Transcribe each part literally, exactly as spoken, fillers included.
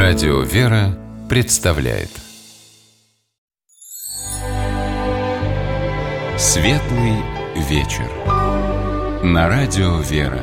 Радио «Вера» представляет Светлый вечер на Радио «Вера».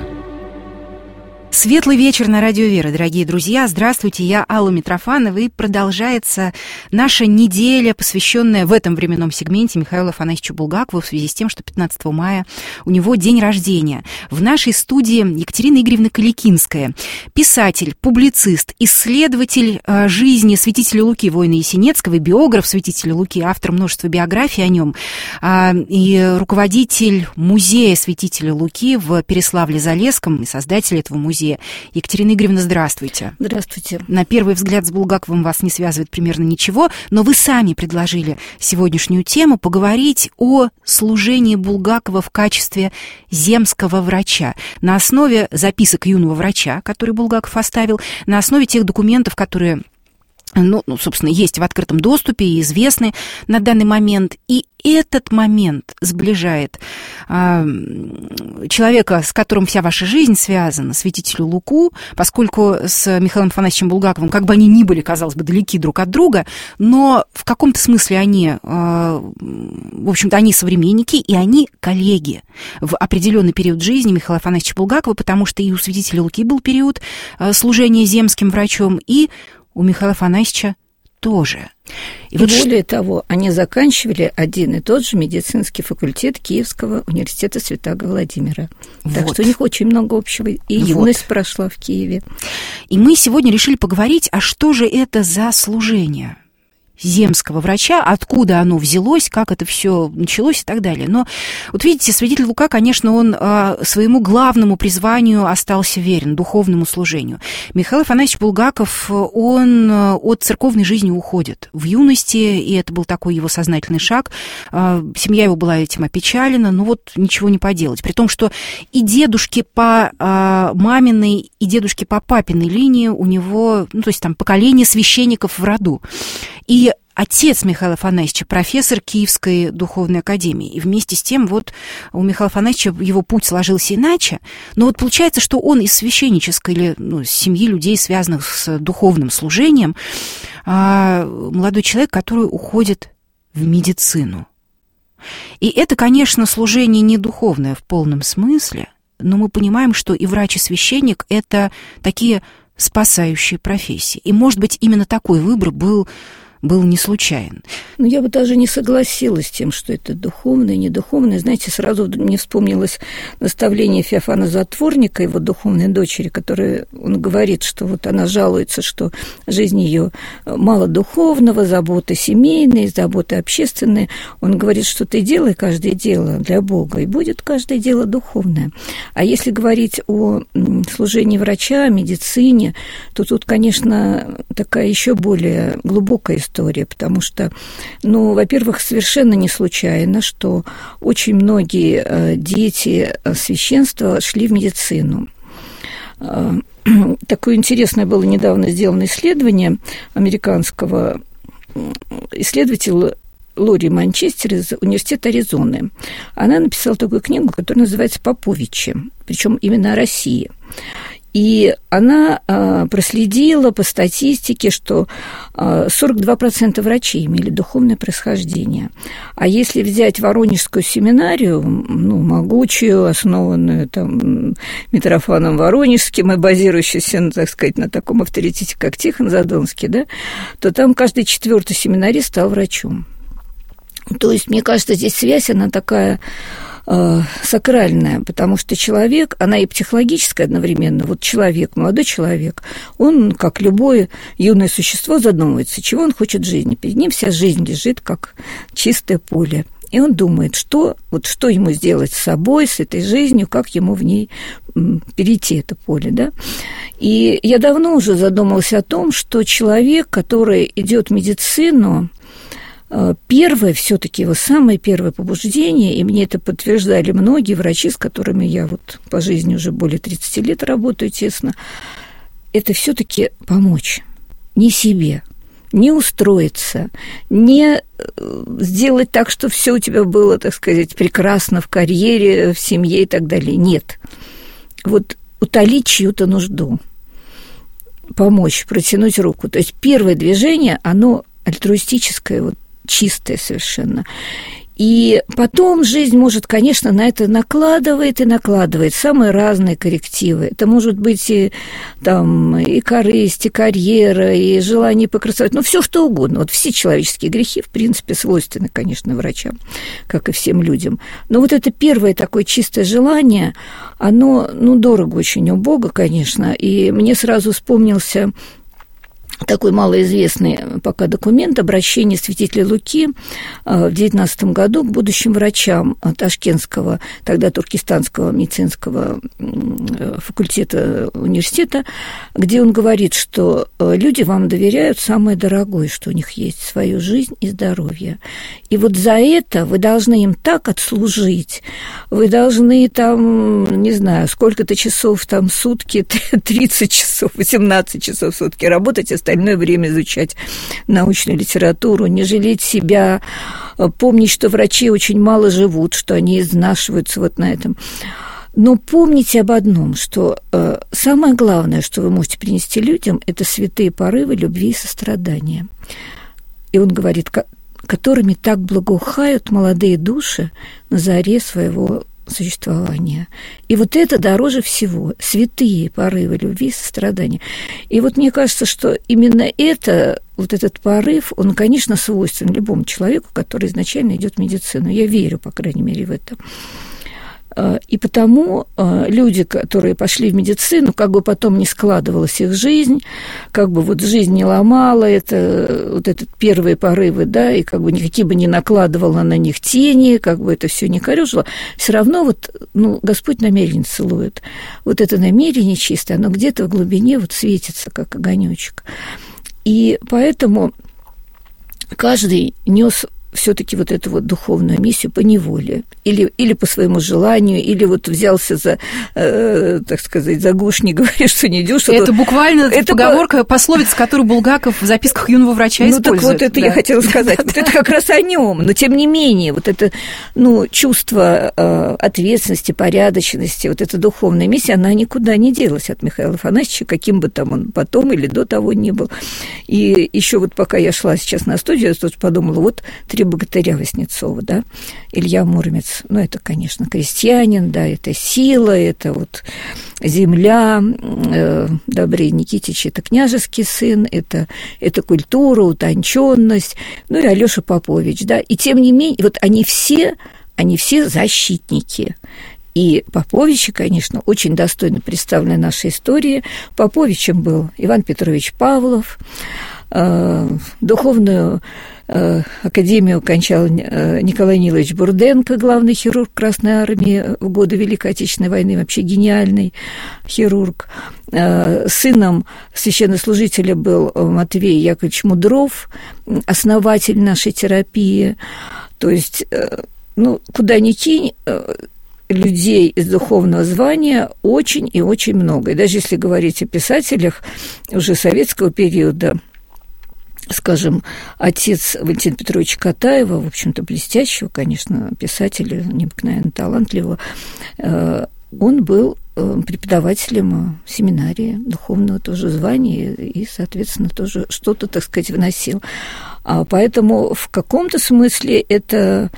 Светлый вечер на Радио «Вера», дорогие друзья. Здравствуйте, я Алла Митрофанова, и продолжается наша неделя, посвященная в этом временном сегменте Михаилу Афанасьевичу Булгакову в связи с тем, что пятнадцатого мая у него день рождения. В нашей студии Екатерина Игоревна Каликинская, писатель, публицист, исследователь жизни святителя Луки, воина Есенецкого, биограф святителя Луки, автор множества биографий о нем, и руководитель музея святителя Луки в Переславле-Залесском, и создатель этого музея. Екатерина Игоревна, здравствуйте. Здравствуйте. На первый взгляд с Булгаковым вас не связывает примерно ничего, но вы сами предложили сегодняшнюю тему поговорить о служении Булгакова в качестве земского врача на основе записок юного врача, который Булгаков оставил, на основе тех документов, которые... Ну, ну, собственно, есть в открытом доступе и известны на данный момент. И этот момент сближает э, человека, с которым вся ваша жизнь связана, святителю Луку, поскольку с Михаилом Афанасьевичем Булгаковым, как бы они ни были, казалось бы, далеки друг от друга, но в каком-то смысле они, э, в общем-то, они современники, и они коллеги в определенный период жизни Михаила Афанасьевича Булгакова, потому что и у святителя Луки был период э, служения земским врачом, и у Михаила Афанасьевича тоже. И, и вот более ш... того, они заканчивали один и тот же медицинский факультет Киевского университета Святаго Владимира. Вот. Так что у них очень много общего. И вот. Юность прошла в Киеве. И мы сегодня решили поговорить, а что же это за служение земского врача, откуда оно взялось, как это все началось и так далее. Но вот видите, святитель Лука, конечно, он а, своему главному призванию остался верен, духовному служению. Михаил Афанасьевич Булгаков, он от церковной жизни уходит в юности, и это был такой его сознательный шаг. А, семья его была этим опечалена, но вот ничего не поделать. При том, что и дедушки по а, маминой, и дедушки по папиной линии у него, ну, то есть там поколение священников в роду. И отец Михаила Афанасьевича профессор Киевской духовной академии. И вместе с тем вот у Михаила Афанасьевича его путь сложился иначе. Но вот получается, что он из священнической или ну, семьи людей, связанных с духовным служением, молодой человек, который уходит в медицину. И это, конечно, служение не духовное в полном смысле, но мы понимаем, что и врач, и священник – это такие спасающие профессии. И, может быть, именно такой выбор был... был не случайен. Ну, я бы даже не согласилась с тем, что это духовное, недуховное. Знаете, сразу мне вспомнилось наставление Феофана Затворника, его духовной дочери, которая, он говорит, что вот она жалуется, что жизнь ее мало духовного, заботы семейные, заботы общественные. Он говорит, что ты делай каждое дело для Бога, и будет каждое дело духовное. А если говорить о служении врача, медицине, то тут, конечно, такая еще более глубокая история, потому что, ну, во-первых, совершенно не случайно, что очень многие дети священства шли в медицину. Такое интересное было недавно сделано исследование американского исследователя Лори Манчестер из университета Аризоны. Она написала такую книгу, которая называется «Поповичи», причем именно о России. И она а, проследила по статистике, что а, сорок два процента врачей имели духовное происхождение. А если взять Воронежскую семинарию, ну, могучую, основанную там Митрофаном Воронежским и базирующуюся, ну, так сказать, на таком авторитете, как Тихон Задонский, да, то там каждый четвертый семинарист стал врачом. То есть, мне кажется, здесь связь, она такая... сакральная, потому что человек, она и психологическая одновременно, вот человек, молодой человек, он, как любое юное существо, задумывается, чего он хочет в жизни. Перед ним вся жизнь лежит, как чистое поле. И он думает, что, вот, что ему сделать с собой, с этой жизнью, как ему в ней перейти это поле, да. И я давно уже задумалась о том, что человек, который идет в медицину, первое, все-таки его самое первое побуждение, и мне это подтверждали многие врачи, с которыми я вот по жизни уже более тридцати лет работаю тесно, это все-таки помочь не себе, не устроиться, не сделать так, что все у тебя было, так сказать, прекрасно в карьере, в семье и так далее. Нет. Вот утолить чью-то нужду. помочь, протянуть руку. То есть первое движение, оно альтруистическое, вот, чистое совершенно. И потом жизнь может, конечно, на это накладывает и накладывает самые разные коррективы. Это может быть и, там, и корысть, и карьера, и желание покрасовать, ну, все что угодно. Вот все человеческие грехи, в принципе, свойственны, конечно, врачам, как и всем людям. Но вот это первое такое чистое желание, оно, ну, дорого очень у Бога, конечно. И мне сразу вспомнился такой малоизвестный пока документ, обращение святителя Луки в девятнадцатом году к будущим врачам Ташкентского, тогда Туркестанского медицинского факультета университета, где он говорит, что люди вам доверяют самое дорогое, что у них есть, свою жизнь и здоровье. И вот за это вы должны им так отслужить, вы должны там, не знаю, сколько-то часов там в сутки, тридцать часов, восемнадцать часов в сутки работать, остальное время изучать научную литературу, не жалеть себя, помнить, что врачи очень мало живут, что они изнашиваются вот на этом. Но помните об одном, что э, самое главное, что вы можете принести людям, это святые порывы любви и сострадания. И он говорит, которыми так благоухают молодые души на заре своего существования. И вот это дороже всего. Святые порывы любви и сострадания. И вот мне кажется, что именно это, вот этот порыв, он, конечно, свойственен любому человеку, который изначально идет в медицину. Я верю, по крайней мере, в это. И потому люди, которые пошли в медицину, как бы потом не складывалась их жизнь, как бы вот жизнь не ломала это, вот этот первые порывы, да, и как бы никакие бы не накладывала на них тени, как бы это все не корёжило, все равно вот, ну, Господь намерение целует. Вот это намерение чистое, оно где-то в глубине вот светится, как огонёчек. И поэтому каждый нёс все-таки вот эту вот духовную миссию по неволе, или, или по своему желанию, или вот взялся за, э, так сказать, за гуш, не говоришь, что не идёшь. Это буквально это поговорка, по... пословица, которую Булгаков в записках юного врача ну, использует. Ну, так вот это да. Я хотела сказать. Вот это как раз о нем. Но, тем не менее, вот это, ну, чувство э, ответственности, порядочности, вот эта духовная миссия, она никуда не делась от Михаила Афанасьевича, каким бы там он потом или до того ни был. И еще вот пока я шла сейчас на студию, я тоже подумала, вот три богатыря Васнецова, да, Илья Муромец, ну, это, конечно, крестьянин, да, это сила, это вот земля, э, Добрей Никитич, это княжеский сын, это, это культура, утонченность, ну, и Алёша Попович, да, и тем не менее, вот они все, они все защитники. И Поповичи, конечно, очень достойно представлены в нашей истории. Поповичем был Иван Петрович Павлов, э, духовную э, академию окончал э, Николай Нилович Бурденко, главный хирург Красной Армии в годы Великой Отечественной войны, вообще гениальный хирург. Э, сыном священнослужителя был Матвей Яковлевич Мудров, основатель нашей терапии. То есть, э, ну, куда ни кинь, э, людей из духовного звания очень и очень много. И даже если говорить о писателях уже советского периода, скажем, отец Валентина Петровича Катаева, в общем-то, блестящего, конечно, писателя, необыкновенно талантливого, он был преподавателем семинарии духовного тоже звания и, соответственно, тоже что-то, так сказать, вносил. Поэтому в каком-то смысле это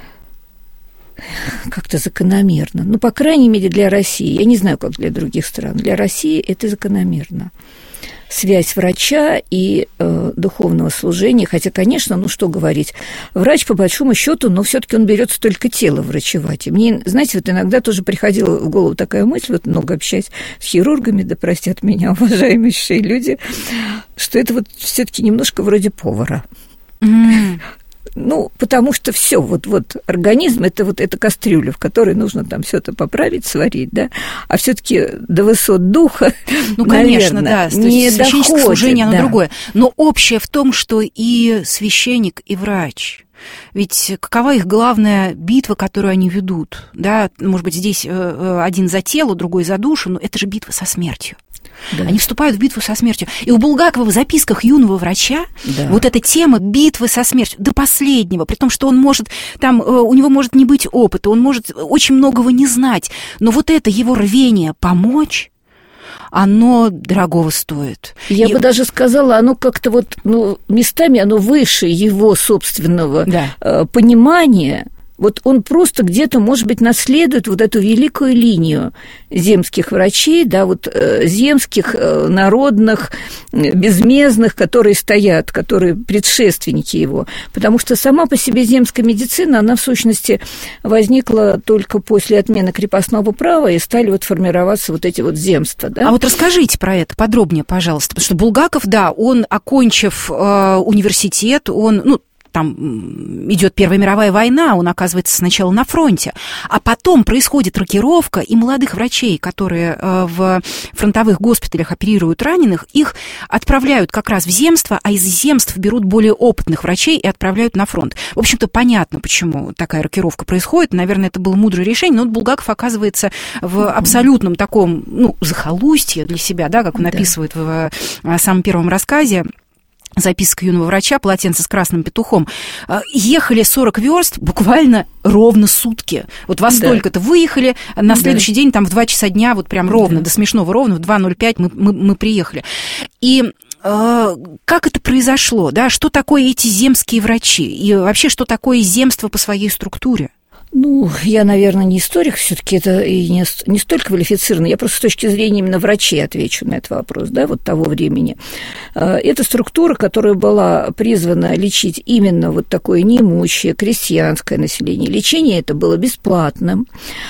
как-то закономерно. Ну, по крайней мере, для России. Я не знаю, как для других стран. Для России это закономерно. Связь врача и э, духовного служения. Хотя, конечно, ну что говорить, врач, по большому счету, но все-таки он берется только тело врачевать. И мне, знаете, вот иногда тоже приходила в голову такая мысль, вот много общаясь с хирургами, да простят меня уважаемейшие люди, что это вот все-таки немножко вроде повара. Mm. Ну, потому что все, вот, вот организм это вот эта кастрюля, в которой нужно там все это поправить, сварить, да, а все-таки до высот духа, ну, конечно, наверное, да, не священническое служение, оно да. другое. Но общее в том, что и священник, и врач, ведь какова их главная битва, которую они ведут, да, может быть, здесь один за тело, другой за душу, но это же битва со смертью. Да. Они вступают в битву со смертью. И у Булгакова в записках юного врача да. вот эта тема битвы со смертью до последнего, при том, что он может, там, у него может не быть опыта, он может очень многого не знать, но вот это его рвение помочь, оно дорогого стоит. Я И... бы даже сказала, оно как-то вот, ну, местами оно выше его собственного да. понимания. Вот он просто где-то, может быть, наследует вот эту великую линию земских врачей, да, вот э, земских, э, народных, безмездных, которые стоят, которые предшественники его. Потому что сама по себе земская медицина, она, в сущности, возникла только после отмены крепостного права, и стали вот формироваться вот эти вот земства, да. А вот расскажите про это подробнее, пожалуйста, потому что Булгаков, да, он, окончив э, университет, он, ну, там идет Первая мировая война, он оказывается сначала на фронте, а потом происходит рокировка, и молодых врачей, которые в фронтовых госпиталях оперируют раненых, их отправляют как раз в земство, а из земств берут более опытных врачей и отправляют на фронт. В общем-то, понятно, почему такая рокировка происходит. Наверное, это было мудрое решение, но вот Булгаков оказывается в абсолютном таком, ну, захолустье для себя, да, как он описывает в самом первом рассказе, записка юного врача, полотенце с красным петухом. Ехали сорок верст буквально ровно сутки. Вот во столько-то да. выехали, на следующий да. день там в два часа дня, вот прям ровно, да. до смешного ровно, в два ноль пять мы, мы, мы приехали. И э, как это произошло, да, что такое эти земские врачи? И вообще, что такое земство по своей структуре? Ну, я, наверное, не историк, все-таки это и не, не столь квалифицированный. Я просто с точки зрения именно врачей отвечу на этот вопрос, да, вот того времени. Это структура, которая была призвана лечить именно вот такое неимущее, крестьянское население. Лечение это было бесплатным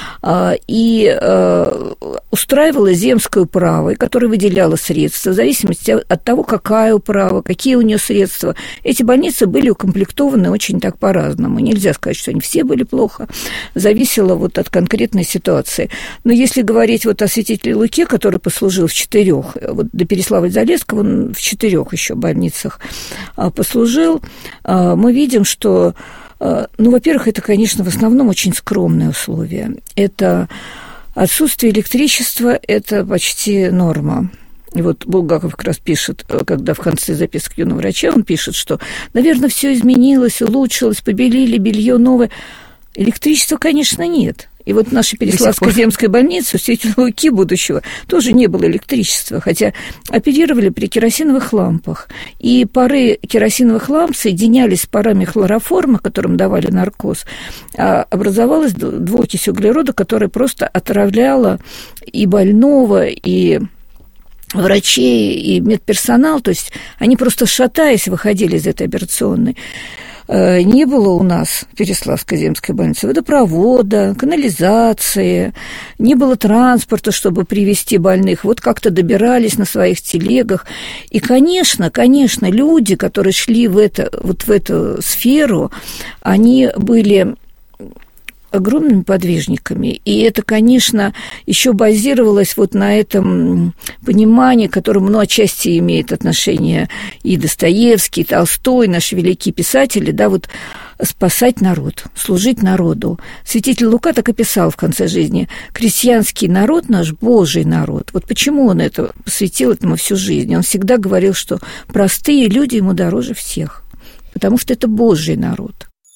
и устраивало земское управа, которое выделяло средства в зависимости от того, какая управа, какие у нее средства. Эти больницы были укомплектованы очень так по-разному. Нельзя сказать, что они все были плохо. Зависело вот от конкретной ситуации. Но если говорить вот о святителе Луке, который послужил в четырех, вот до Переславля-Залесского он в четырех еще больницах послужил, мы видим, что, ну, во-первых, это, конечно, в основном очень скромные условия. Это отсутствие электричества, это почти норма. И вот Булгаков как раз пишет, когда в конце записки юного врача, он пишет, что, наверное, все изменилось, улучшилось, побелили, белье новое. Электричества, конечно, нет. И вот в нашей Переславской земской больнице у святителя Луки будущего тоже не было электричества, хотя оперировали при керосиновых лампах. И пары керосиновых ламп соединялись с парами хлороформа, которым давали наркоз, а образовалась двуокись углерода, которая просто отравляла и больного, и врачей, и медперсонал. То есть они просто шатаясь выходили из этой операционной. Не было у нас в Переславской земской больнице водопровода, канализации, не было транспорта, чтобы привезти больных. Вот как-то добирались на своих телегах. И, конечно, конечно, люди, которые шли в, это, вот в эту сферу, они были огромными подвижниками. И это, конечно, еще базировалось вот на этом понимании, к которому, ну, отчасти имеет отношение и Достоевский, и Толстой, наши великие писатели, да, вот спасать народ, служить народу. Святитель Лука так и писал в конце жизни: крестьянский народ наш, Божий народ. Вот почему он это посвятил этому всю жизнь. Он всегда говорил, что простые люди ему дороже всех, потому что это Божий народ.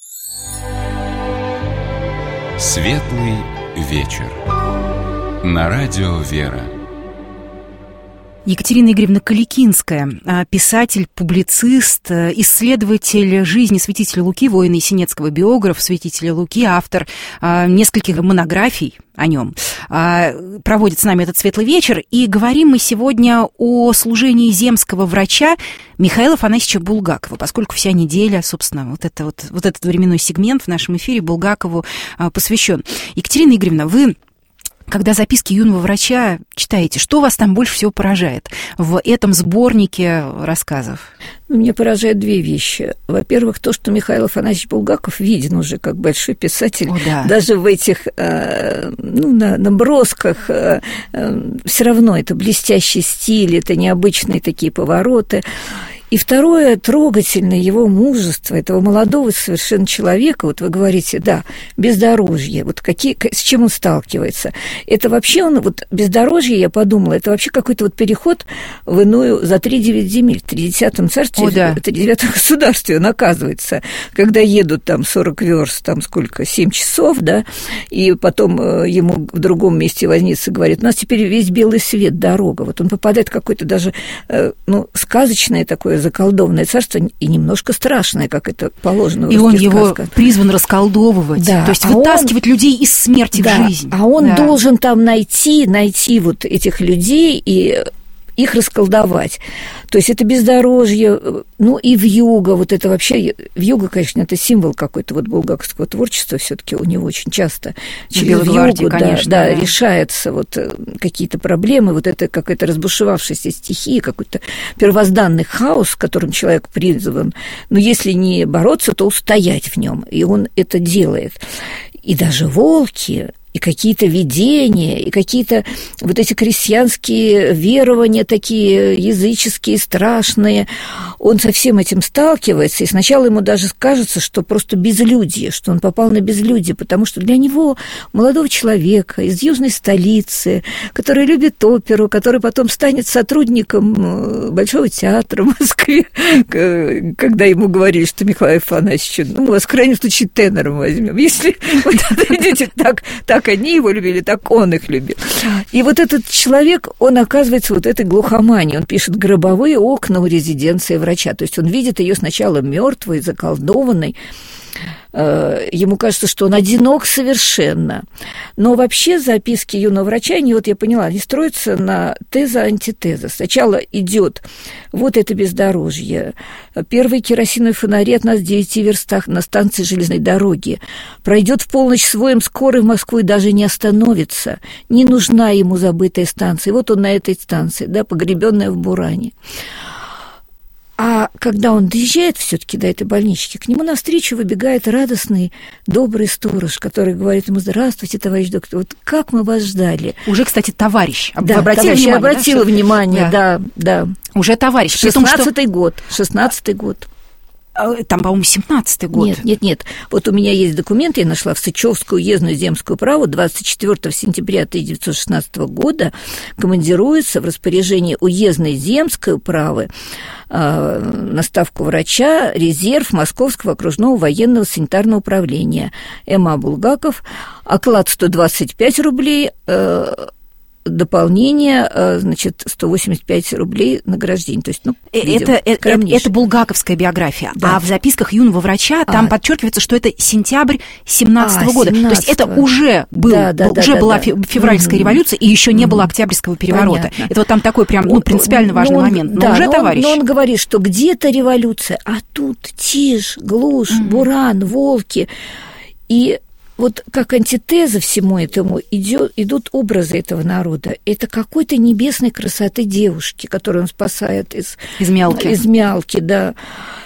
Светлый вечер. На радио «Вера». Екатерина Игоревна Каликинская, писатель, публицист, исследователь жизни святителя Луки, воина Есенинского, биограф святителя Луки, автор нескольких монографий о нем, проводит с нами этот светлый вечер. И говорим мы сегодня о служении земского врача Михаила Афанасьевича Булгакова, поскольку вся неделя, собственно, вот, это вот, вот этот временной сегмент в нашем эфире Булгакову посвящен. Екатерина Игоревна, вы, когда записки юного врача читаете, что вас там больше всего поражает в этом сборнике рассказов? Меня поражают две вещи. Во-первых, то, что Михаил Афанасьевич Булгаков виден уже как большой писатель. О, да. Даже в этих э, ну, на, набросках э, э, все равно это блестящий стиль, это необычные такие повороты. И второе, трогательное его мужество, этого молодого совершенно человека, вот вы говорите, да, бездорожье, вот какие, с чем он сталкивается. Это вообще он, вот бездорожье, я подумала, это вообще какой-то вот переход в иную за три-девять земель, в тридцатом царстве, в да. тридцатом государстве он оказывается, когда едут там сорок верст, там сколько, семь часов, да, и потом ему в другом месте возница говорит, у нас теперь весь белый свет, дорога, вот он попадает в какое-то даже, ну, сказочное такое заколдованное царство и немножко страшное, как это положено в и русских он сказках. Его призван расколдовывать, да. то есть а вытаскивать он, людей из смерти да, в жизнь. А он да. должен там найти, найти вот этих людей и их расколдовать. То есть это бездорожье, ну и вьюга, вот это вообще, вьюга, конечно, это символ какой-то вот булгаковского творчества, все-таки у него очень часто через вьюгу да, да, да. решаются вот какие-то проблемы, вот это какая-то разбушевавшаяся стихия, какой-то первозданный хаос, которым человек призван, но если не бороться, то устоять в нем, и он это делает. И даже волки, и какие-то видения, и какие-то вот эти крестьянские верования такие языческие, страшные. Он со всем этим сталкивается, и сначала ему даже кажется, что просто безлюдье, что он попал на безлюдье, потому что для него, молодого человека из южной столицы, который любит оперу, который потом станет сотрудником Большого театра в Москве, когда ему говорили, что Михаил Афанасьевич, ну, вас в крайнем случае тенором возьмем, если вы идете так, так они его любили, так он их любил. И вот этот человек, он оказывается вот этой глухоманией. Он пишет гробовые окна у резиденции врача. То есть он видит ее сначала мертвой, заколдованной. Ему кажется, что он одинок совершенно. Но вообще записки юного врача, они, вот я поняла, они строятся на теза-антитеза. Сначала идет вот это бездорожье. Первые керосиновые фонари от нас в девяти верстах на станции железной дороги. Пройдет в полночь своем, скорый в Москву и даже не остановится. Не нужна ему забытая станция. Вот он на этой станции, да, погребенная в буране. А когда он доезжает все-таки до этой больнички, к нему навстречу выбегает радостный, добрый сторож, который говорит ему: здравствуйте, товарищ доктор, вот как мы вас ждали. Уже, кстати, товарищ. Да, обратили товарищ, внимание, я обратила да, внимание, да, да. Уже товарищ. шестнадцатый год, шестнадцатый год. Там, по-моему, семнадцатый год. Нет, нет, нет. Вот у меня есть документы, я нашла в Сычевскую уездную земскую праву двадцать четвёртого сентября тысяча девятьсот шестнадцатого года командируется в распоряжение уездной земской управы э, на ставку врача резерв Московского окружного военного санитарного управления М А Булгаков, оклад сто двадцать пять рублей, э, дополнение, значит, сто восемьдесят пять рублей награждение. То есть, ну, видимо, это, это, это булгаковская биография. Да. А в записках юного врача там а. подчеркивается, что это сентябрь семнадцатого а, года. семнадцатого. То есть это уже, был, да, да, уже да, была да. февральская угу. революция, и еще не угу. было Октябрьского переворота. Понятно. Это вот там такой прям ну, принципиально важный он, момент. Но да, уже но товарищ. Он, но он говорит, что где-то революция, а тут тишь, глушь, угу. буран, волки. И вот как антитеза всему этому идет, идут образы этого народа. Это какой-то небесной красоты девушки, которую он спасает из, из Мялки. Из Мялки, да.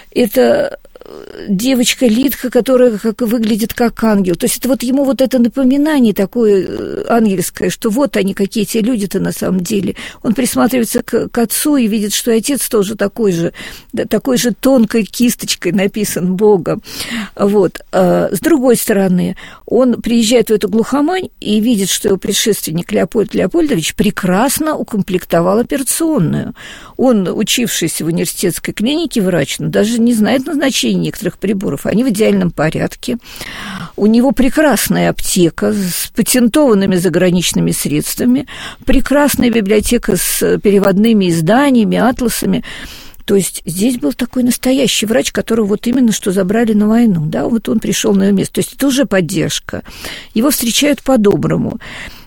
Это девочка Литка, которая как, выглядит как ангел. То есть это вот ему вот это напоминание такое ангельское, что вот они, какие те люди-то на самом деле. Он присматривается к, к отцу и видит, что отец тоже такой же, да, такой же тонкой кисточкой написан Богом. Вот. А с другой стороны, он приезжает в эту глухомань и видит, что его предшественник Леопольд Леопольдович прекрасно укомплектовал операционную. Он, учившийся в университетской клинике врач, но даже не знает назначения некоторых приборов, они в идеальном порядке. У него прекрасная аптека с патентованными заграничными средствами, прекрасная библиотека с переводными изданиями, атласами. То есть здесь был такой настоящий врач, которого вот именно что забрали на войну, да, вот он пришел на его место. То есть это уже поддержка. Его встречают по-доброму.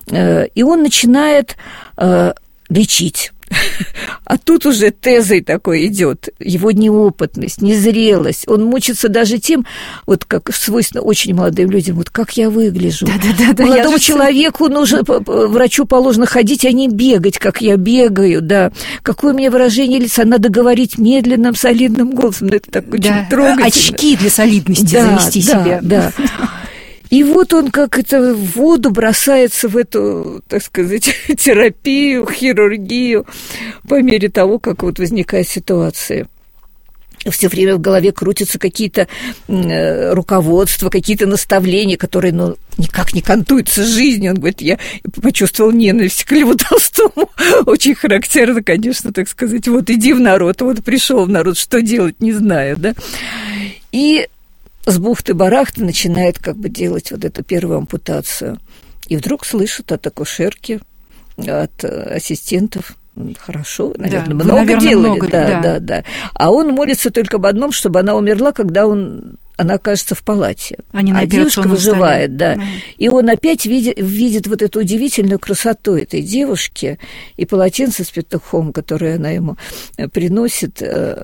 И он начинает лечить. А тут уже тезой такой идет, его неопытность, незрелость. Он мучится даже тем, вот как свойственно очень молодым людям, вот как я выгляжу. Да, да, да, да, молодому человеку нужно, врачу положено ходить, а не бегать, как я бегаю, да. Какое у меня выражение лица, надо говорить медленным, солидным голосом. Ну, это так очень да. трогательно. Очки для солидности да, завести да, себе. Да, да. И вот он как это в воду бросается в эту, так сказать, терапию, хирургию по мере того, как вот возникает ситуация. все время в голове крутятся какие-то э, руководства, какие-то наставления, которые, ну, никак не кантуются с жизнью. Он говорит, я почувствовал ненависть к Льву Толстому. Очень характерно, конечно, так сказать. Вот иди в народ, вот пришел в народ, что делать, не знаю, да. И с бухты-барахты начинает как бы делать вот эту первую ампутацию. И вдруг слышит от акушерки, от ассистентов, хорошо, наверное, да, много наверное, делали. Много, да, да, да, да. А он молится только об одном, чтобы она умерла, когда он, она окажется в палате. А, а девушка выживает, да. да. И он опять видит, видит вот эту удивительную красоту этой девушки и полотенце с петухом, которое она ему приносит.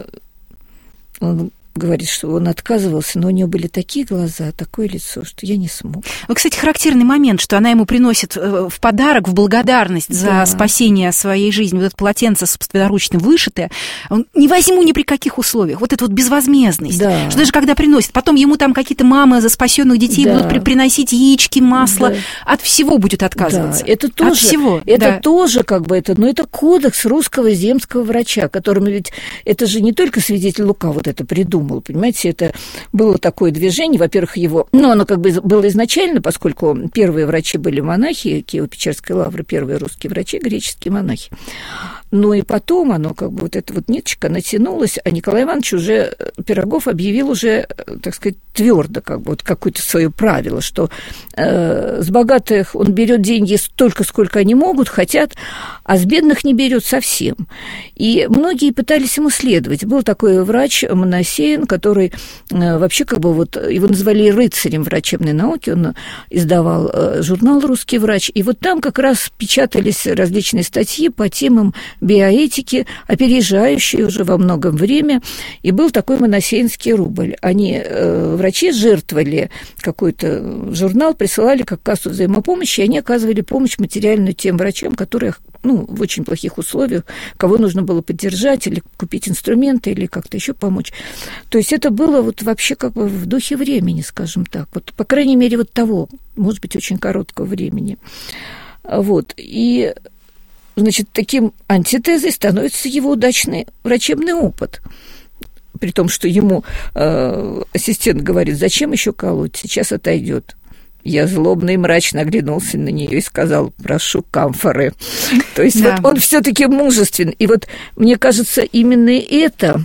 Он говорит, что он отказывался, но у нее были такие глаза, такое лицо, что я не смог. Ну, кстати, характерный момент, что она ему приносит в подарок, в благодарность да. за спасение своей жизни, вот это полотенце собственноручно вышитое, он не возьму ни при каких условиях, вот эта вот безвозмездность, да. что даже когда приносит, потом ему там какие-то мамы за спасенных детей да. будут приносить яички, масло, да. от всего будет отказываться. Да. Это тоже, от всего. Это да. тоже как бы это, но это кодекс русского земского врача, которому ведь, это же не только свидетель Лука вот это придумал, понимаете, это было такое движение, во-первых, его, ну, оно как бы было изначально, поскольку первые врачи были монахи, Киево-Печерской лавры, первые русские врачи, греческие монахи. Ну и потом оно как бы вот эта вот ниточка натянулась, а Николай Иванович уже, Пирогов объявил уже, так сказать, твердо как бы вот какое-то свое правило, что э, с богатых он берет деньги столько, сколько они могут, хотят, а с бедных не берет совсем. И многие пытались ему следовать. Был такой врач Моносеин, который э, вообще как бы вот, его называли рыцарем врачебной науки, он издавал э, журнал «Русский врач», и вот там как раз печатались различные статьи по темам биоэтики, опережающие уже во многом время, и был такой моносеинский рубль. Они, э, врачи, жертвовали какой-то журнал, присылали как кассу взаимопомощи, и они оказывали помощь материальную тем врачам, которые, ну, в очень плохих условиях, кого нужно было поддержать или купить инструменты, или как-то еще помочь. То есть это было вот вообще как бы в духе времени, скажем так, вот, по крайней мере, вот того, может быть, очень короткого времени. Вот, и значит, таким антитезой становится его удачный врачебный опыт. При том, что ему э, ассистент говорит, зачем еще колоть, сейчас отойдет. Я злобно и мрачно оглянулся на нее и сказал, прошу камфоры. То есть да. вот он все-таки мужествен. И вот мне кажется, именно это,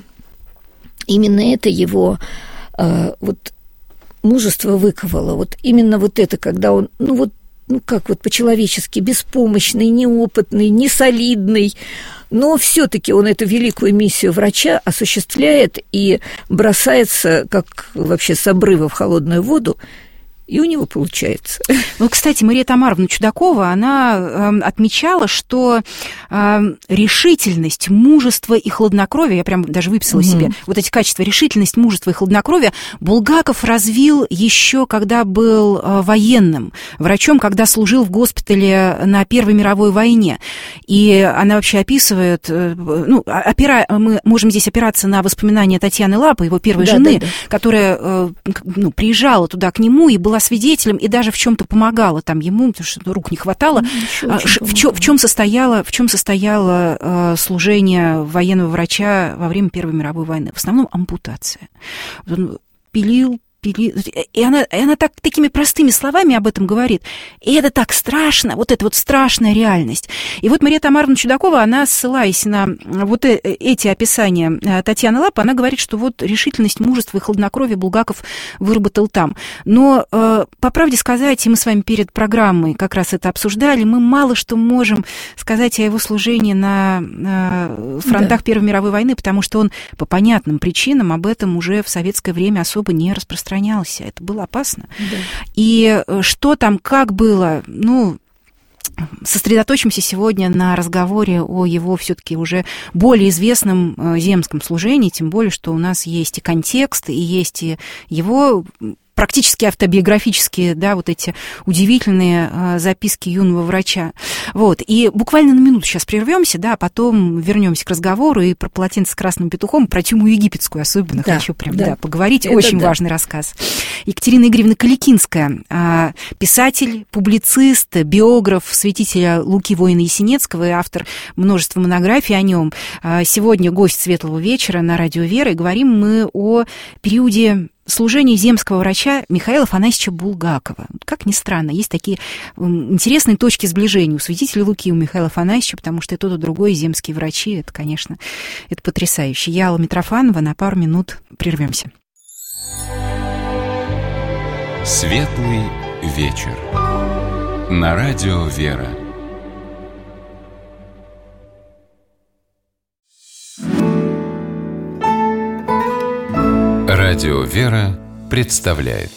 именно это его э, вот мужество выковало. Вот именно вот это, когда он, ну вот, ну, как вот по-человечески, беспомощный, неопытный, несолидный, но все-таки он эту великую миссию врача осуществляет и бросается, как вообще с обрыва в холодную воду, и у него получается. Ну, кстати, Мария Тамаровна Чудакова, она э, отмечала, что э, решительность, мужество и хладнокровие, я прям даже выписала угу. себе вот эти качества, решительность, мужество и хладнокровие, Булгаков развил еще, когда был э, военным врачом, когда служил в госпитале на Первой мировой войне. И она вообще описывает, э, ну, опира, мы можем здесь опираться на воспоминания Татьяны Лапы, его первой да, жены, да, да. которая э, ну, приезжала туда к нему и была свидетелем, и даже в чем-то помогала там ему, потому что рук не хватало. Ну, в, чем, в чем состояло, в чем состояло э, служение военного врача во время Первой мировой войны? В основном ампутация. Он пилил, пилил, и она, и она так, такими простыми словами об этом говорит. И это так страшно, вот это вот страшная реальность. И вот Мария Тамаровна Чудакова, она, ссылаясь на вот эти описания Татьяны Лапы, она говорит, что вот решительность, мужество и хладнокровие Булгаков выработал там. Но, э, по правде сказать, и мы с вами перед программой как раз это обсуждали, мы мало что можем сказать о его служении на, на фронтах да. Первой мировой войны, потому что он по понятным причинам об этом уже в советское время особо не распространялся. Это было опасно. Да. И что там, как было, ну, сосредоточимся сегодня на разговоре о его все-таки уже более известном земском служении, тем более, что у нас есть и контекст, и есть и его практически автобиографические, да, вот эти удивительные записки юного врача. Вот. И буквально на минуту сейчас прервемся, да, а потом вернемся к разговору и про полотенце с красным петухом, про чуму египетскую особенно да, хочу прям да. Да, поговорить. Это очень да. важный рассказ. Екатерина Игоревна Каликинская, писатель, публицист, биограф святителя Луки воина Есенецкого и автор множества монографий о нем. Сегодня гость «Светлого вечера» на радио «Вера», и говорим мы о периоде служения земского врача Михаила Афанасьевича Булгакова. Как ни странно, есть такие интересные точки сближения у святителя Луки и у Михаила Афанасьевича, потому что и тот, и другой земские врачи. Это, конечно, это потрясающе. Я, Алла Митрофанова, на пару минут прервемся. Светлый вечер. На радио «Вера». Радио «Вера» представляет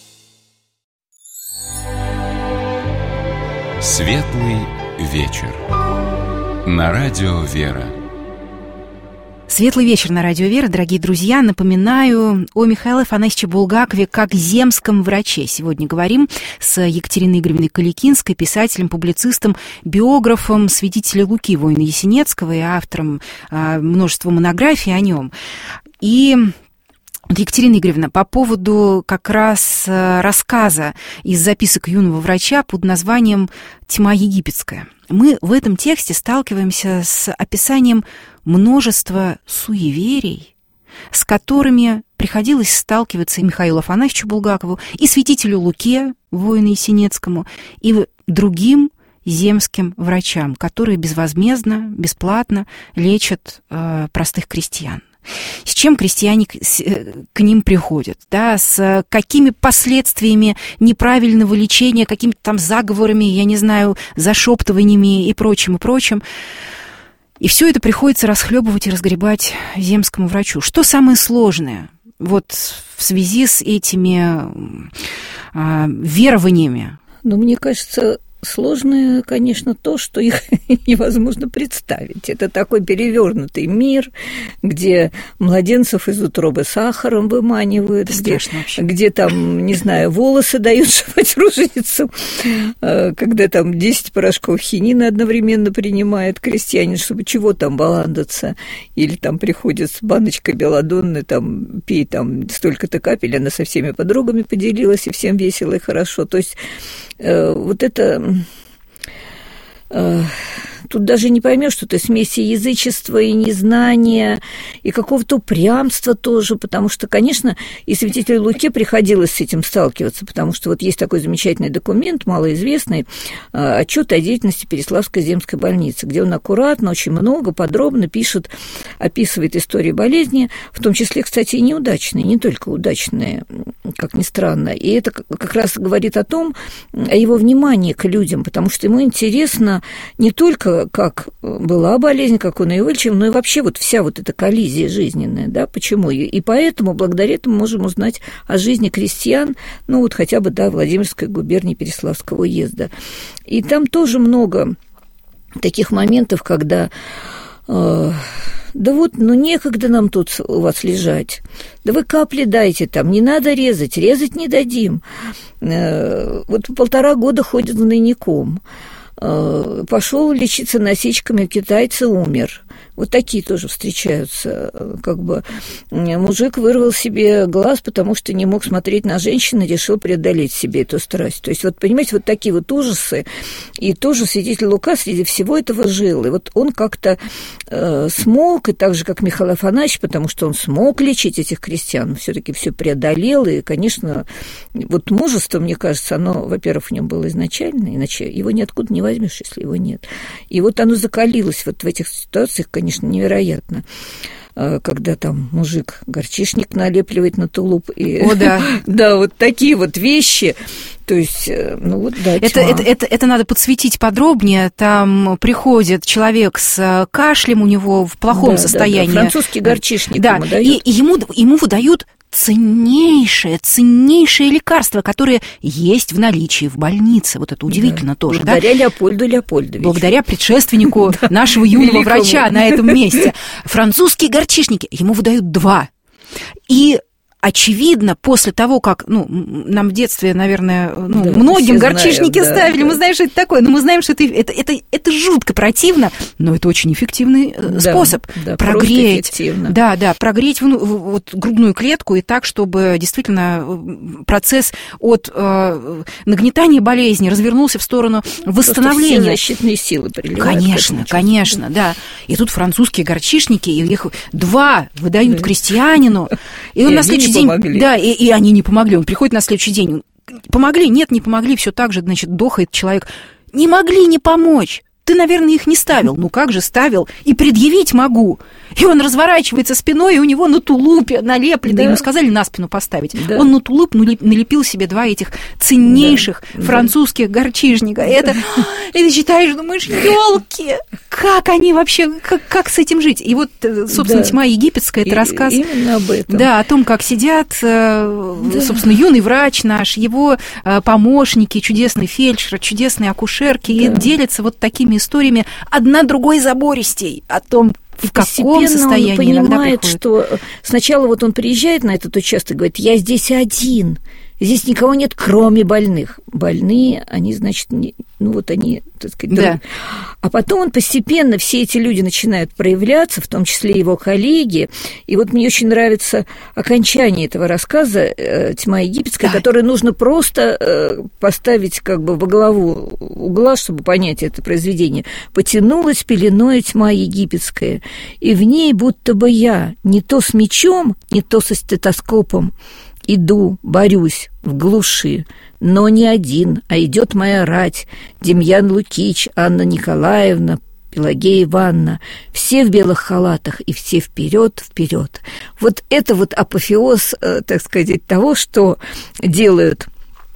Светлый вечер. На радио «Вера». Светлый вечер на радио «Вера», дорогие друзья. Напоминаю о Михаиле Афанасьевиче Булгакове как земском враче. Сегодня говорим с Екатериной Игоревной Каликинской, писателем, публицистом, биографом святителя Луки воина Есенецкого и автором а, множества монографий о нем. И Екатерина Игоревна, по поводу как раз рассказа из записок юного врача под названием «Тьма египетская». Мы в этом тексте сталкиваемся с описанием множества суеверий, с которыми приходилось сталкиваться и Михаилу Афанасьевичу Булгакову, и святителю Луке, воину Есенецкому, и другим земским врачам, которые безвозмездно, бесплатно лечат э, простых крестьян. С чем крестьяне к ним приходят, да, с какими последствиями неправильного лечения, какими-то там заговорами, я не знаю, зашептываниями и прочим, и прочим. И все это приходится расхлебывать и разгребать земскому врачу. Что самое сложное вот в связи с этими а, верованиями? Ну, мне кажется, сложное, конечно, то, что их невозможно представить. Это такой перевернутый мир, где младенцев из утробы сахаром выманивают, где, где там, не знаю, волосы дают жевать роженицу, когда там десять порошков хинина одновременно принимает крестьянин, чтобы чего там баландаться, или там приходит с баночкой белладонны, там, пей там столько-то капель, она со всеми подругами поделилась, и всем весело и хорошо. То есть вот это... Тут даже не поймешь, что это смесь язычества и незнания, и какого-то упрямства тоже, потому что, конечно, и святителю Луке приходилось с этим сталкиваться, потому что вот есть такой замечательный документ, малоизвестный, отчет о деятельности Переславской земской больницы, где он аккуратно, очень много, подробно пишет, описывает истории болезни, в том числе, кстати, и неудачные, не только удачные, как ни странно. И это как раз говорит о том, о его внимании к людям, потому что ему интересно не только как была болезнь, как он ее вылечил, но и вообще вот вся вот эта коллизия жизненная, да, почему? И поэтому, благодаря этому, можем узнать о жизни крестьян, ну, вот хотя бы, да, Владимирской губернии Переславского уезда. И там тоже много таких моментов, когда... Э, да вот, ну, некогда нам тут у вас лежать. Да вы капли дайте там, не надо резать, резать не дадим. Э, вот полтора года ходит гнойником. Пошел лечиться насечками, китайца умер. Вот такие тоже встречаются. Как бы мужик вырвал себе глаз, потому что не мог смотреть на женщину, решил преодолеть себе эту страсть. То есть, вот, понимаете, вот такие вот ужасы. И тоже святитель Лука среди всего этого жил. И вот он как-то э, смог, и так же, как Михаил Афанасьевич, потому что он смог лечить этих крестьян, все-таки все преодолел. И, конечно, вот мужество, мне кажется, оно, во-первых, в нем было изначально, иначе его ниоткуда не возьмешь, если его нет. И вот оно закалилось вот в этих ситуациях, конечно, невероятно. Когда там мужик горчишник налепливает на тулуп. И, О, да. Да, вот такие вот вещи. То есть, ну вот, да, это, это, это, это надо подсветить подробнее. Там приходит человек с кашлем, у него в плохом да, состоянии. Да, да. Французский горчишник да. ему дают. И, и ему, ему выдают ценнейшее, ценнейшее лекарство, которое есть в наличии в больнице. Вот это удивительно да. тоже. Благодаря да? Леопольду Леопольдовичу. Благодаря предшественнику нашего юного врача на этом месте. Французские горчишники. Ему выдают два. И очевидно, после того, как, ну, нам в детстве, наверное, ну, да, многим горчичники знаем, ставили, да, мы знаем, что это такое, но мы знаем, что это, это, это, это жутко противно, но это очень эффективный да, способ да, прогреть, эффективно. да, да, прогреть вот, грудную клетку и так, чтобы действительно процесс от э, нагнетания болезни развернулся в сторону восстановления. Все защитные силы приливают. Конечно, конечно, да. И тут французские горчишники, и их два выдают да. крестьянину, и он и на следующий день, помогли. да, и, и они не помогли. Он приходит на следующий день, помогли, нет, не помогли, все так же, значит, дохает человек. Не могли не помочь. Ты, наверное, их не ставил. Ну как же ставил? И предъявить могу. И он разворачивается спиной, и у него на тулупе налеплено. Да. Ему сказали на спину поставить. Да. Он на тулуп налепил себе два этих ценнейших да. французских горчишника. Да. Это, и ты читаешь, думаешь, елки, как они вообще, как, как с этим жить? И вот, собственно, да. «Тьма египетская» — это и, рассказ именно об этом. Да, о том, как сидят, да. собственно, юный врач наш, его помощники, чудесный фельдшер, чудесные акушерки, да. и делятся вот такими историями, одна другой забористей, о том, в каком состоянии он понимает, что сначала вот он приезжает на этот участок и говорит, я здесь один, здесь никого нет, кроме больных. Больные, они, значит, не, ну вот они, так сказать, да. друг... А потом он постепенно, все эти люди начинают проявляться, в том числе его коллеги. И вот мне очень нравится окончание этого рассказа «Тьма египетская», да. которое нужно просто поставить как бы во главу угла, чтобы понять это произведение. «Потянулась пеленой тьма египетская, и в ней будто бы я, не то с мечом, не то со стетоскопом, иду, борюсь в глуши, но не один, а идет моя рать, Демьян Лукич, Анна Николаевна, Пелагея Ивановна, все в белых халатах и все вперед, вперед. Вот это вот апофеоз, так сказать, того, что делают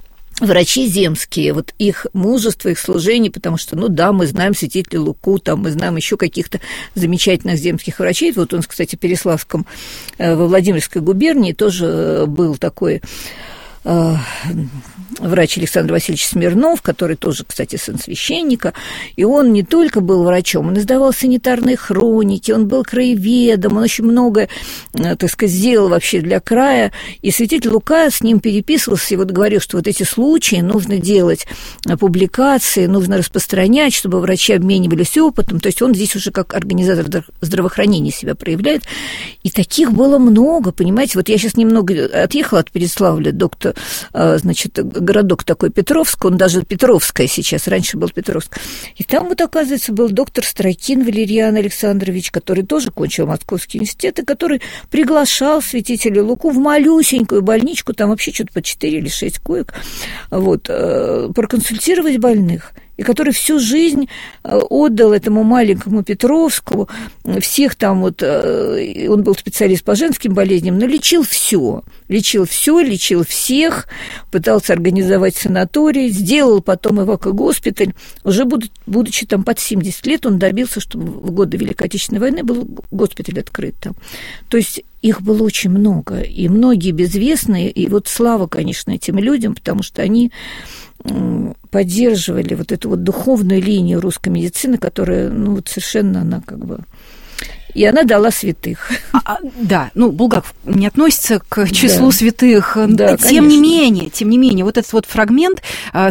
врачи земские, вот их мужество, их служение, потому что, ну да, мы знаем святителя Луку, там мы знаем еще каких-то замечательных земских врачей. Вот он, кстати, в Переславском, во Владимирской губернии тоже был такой врач Александр Васильевич Смирнов, который тоже, кстати, сын священника, и он не только был врачом, он издавал санитарные хроники, он был краеведом, он очень много, так сказать, сделал вообще для края, и святитель Лука с ним переписывался и вот говорил, что вот эти случаи нужно делать публикации, нужно распространять, чтобы врачи обменивались опытом, то есть он здесь уже как организатор здравоохранения себя проявляет, и таких было много, понимаете, вот я сейчас немного отъехала от Переславля, доктор, значит, городок такой Петровск, он даже Петровская сейчас, раньше был Петровск. И там вот, оказывается, был доктор Строкин Валерьян Александрович, который тоже кончил Московский университет, и который приглашал святителя Луку в малюсенькую больничку, там вообще что-то по четыре или шесть коек, вот, проконсультировать больных. И который всю жизнь отдал этому маленькому Петровску, всех там вот, он был специалист по женским болезням, но лечил все, лечил все, лечил всех, пытался организовать санаторий, сделал потом эвакогоспиталь, уже будучи там под семьдесят лет, он добился, чтобы в годы Великой Отечественной войны был госпиталь открыт там. То есть их было очень много, и многие безвестные, и вот слава, конечно, этим людям, потому что они поддерживали вот эту вот духовную линию русской медицины, которая, ну, вот совершенно она как бы... И она дала святых. А, да, ну, Булгаков не относится к числу да. святых. Да, тем конечно. не менее, тем не менее, вот этот вот фрагмент,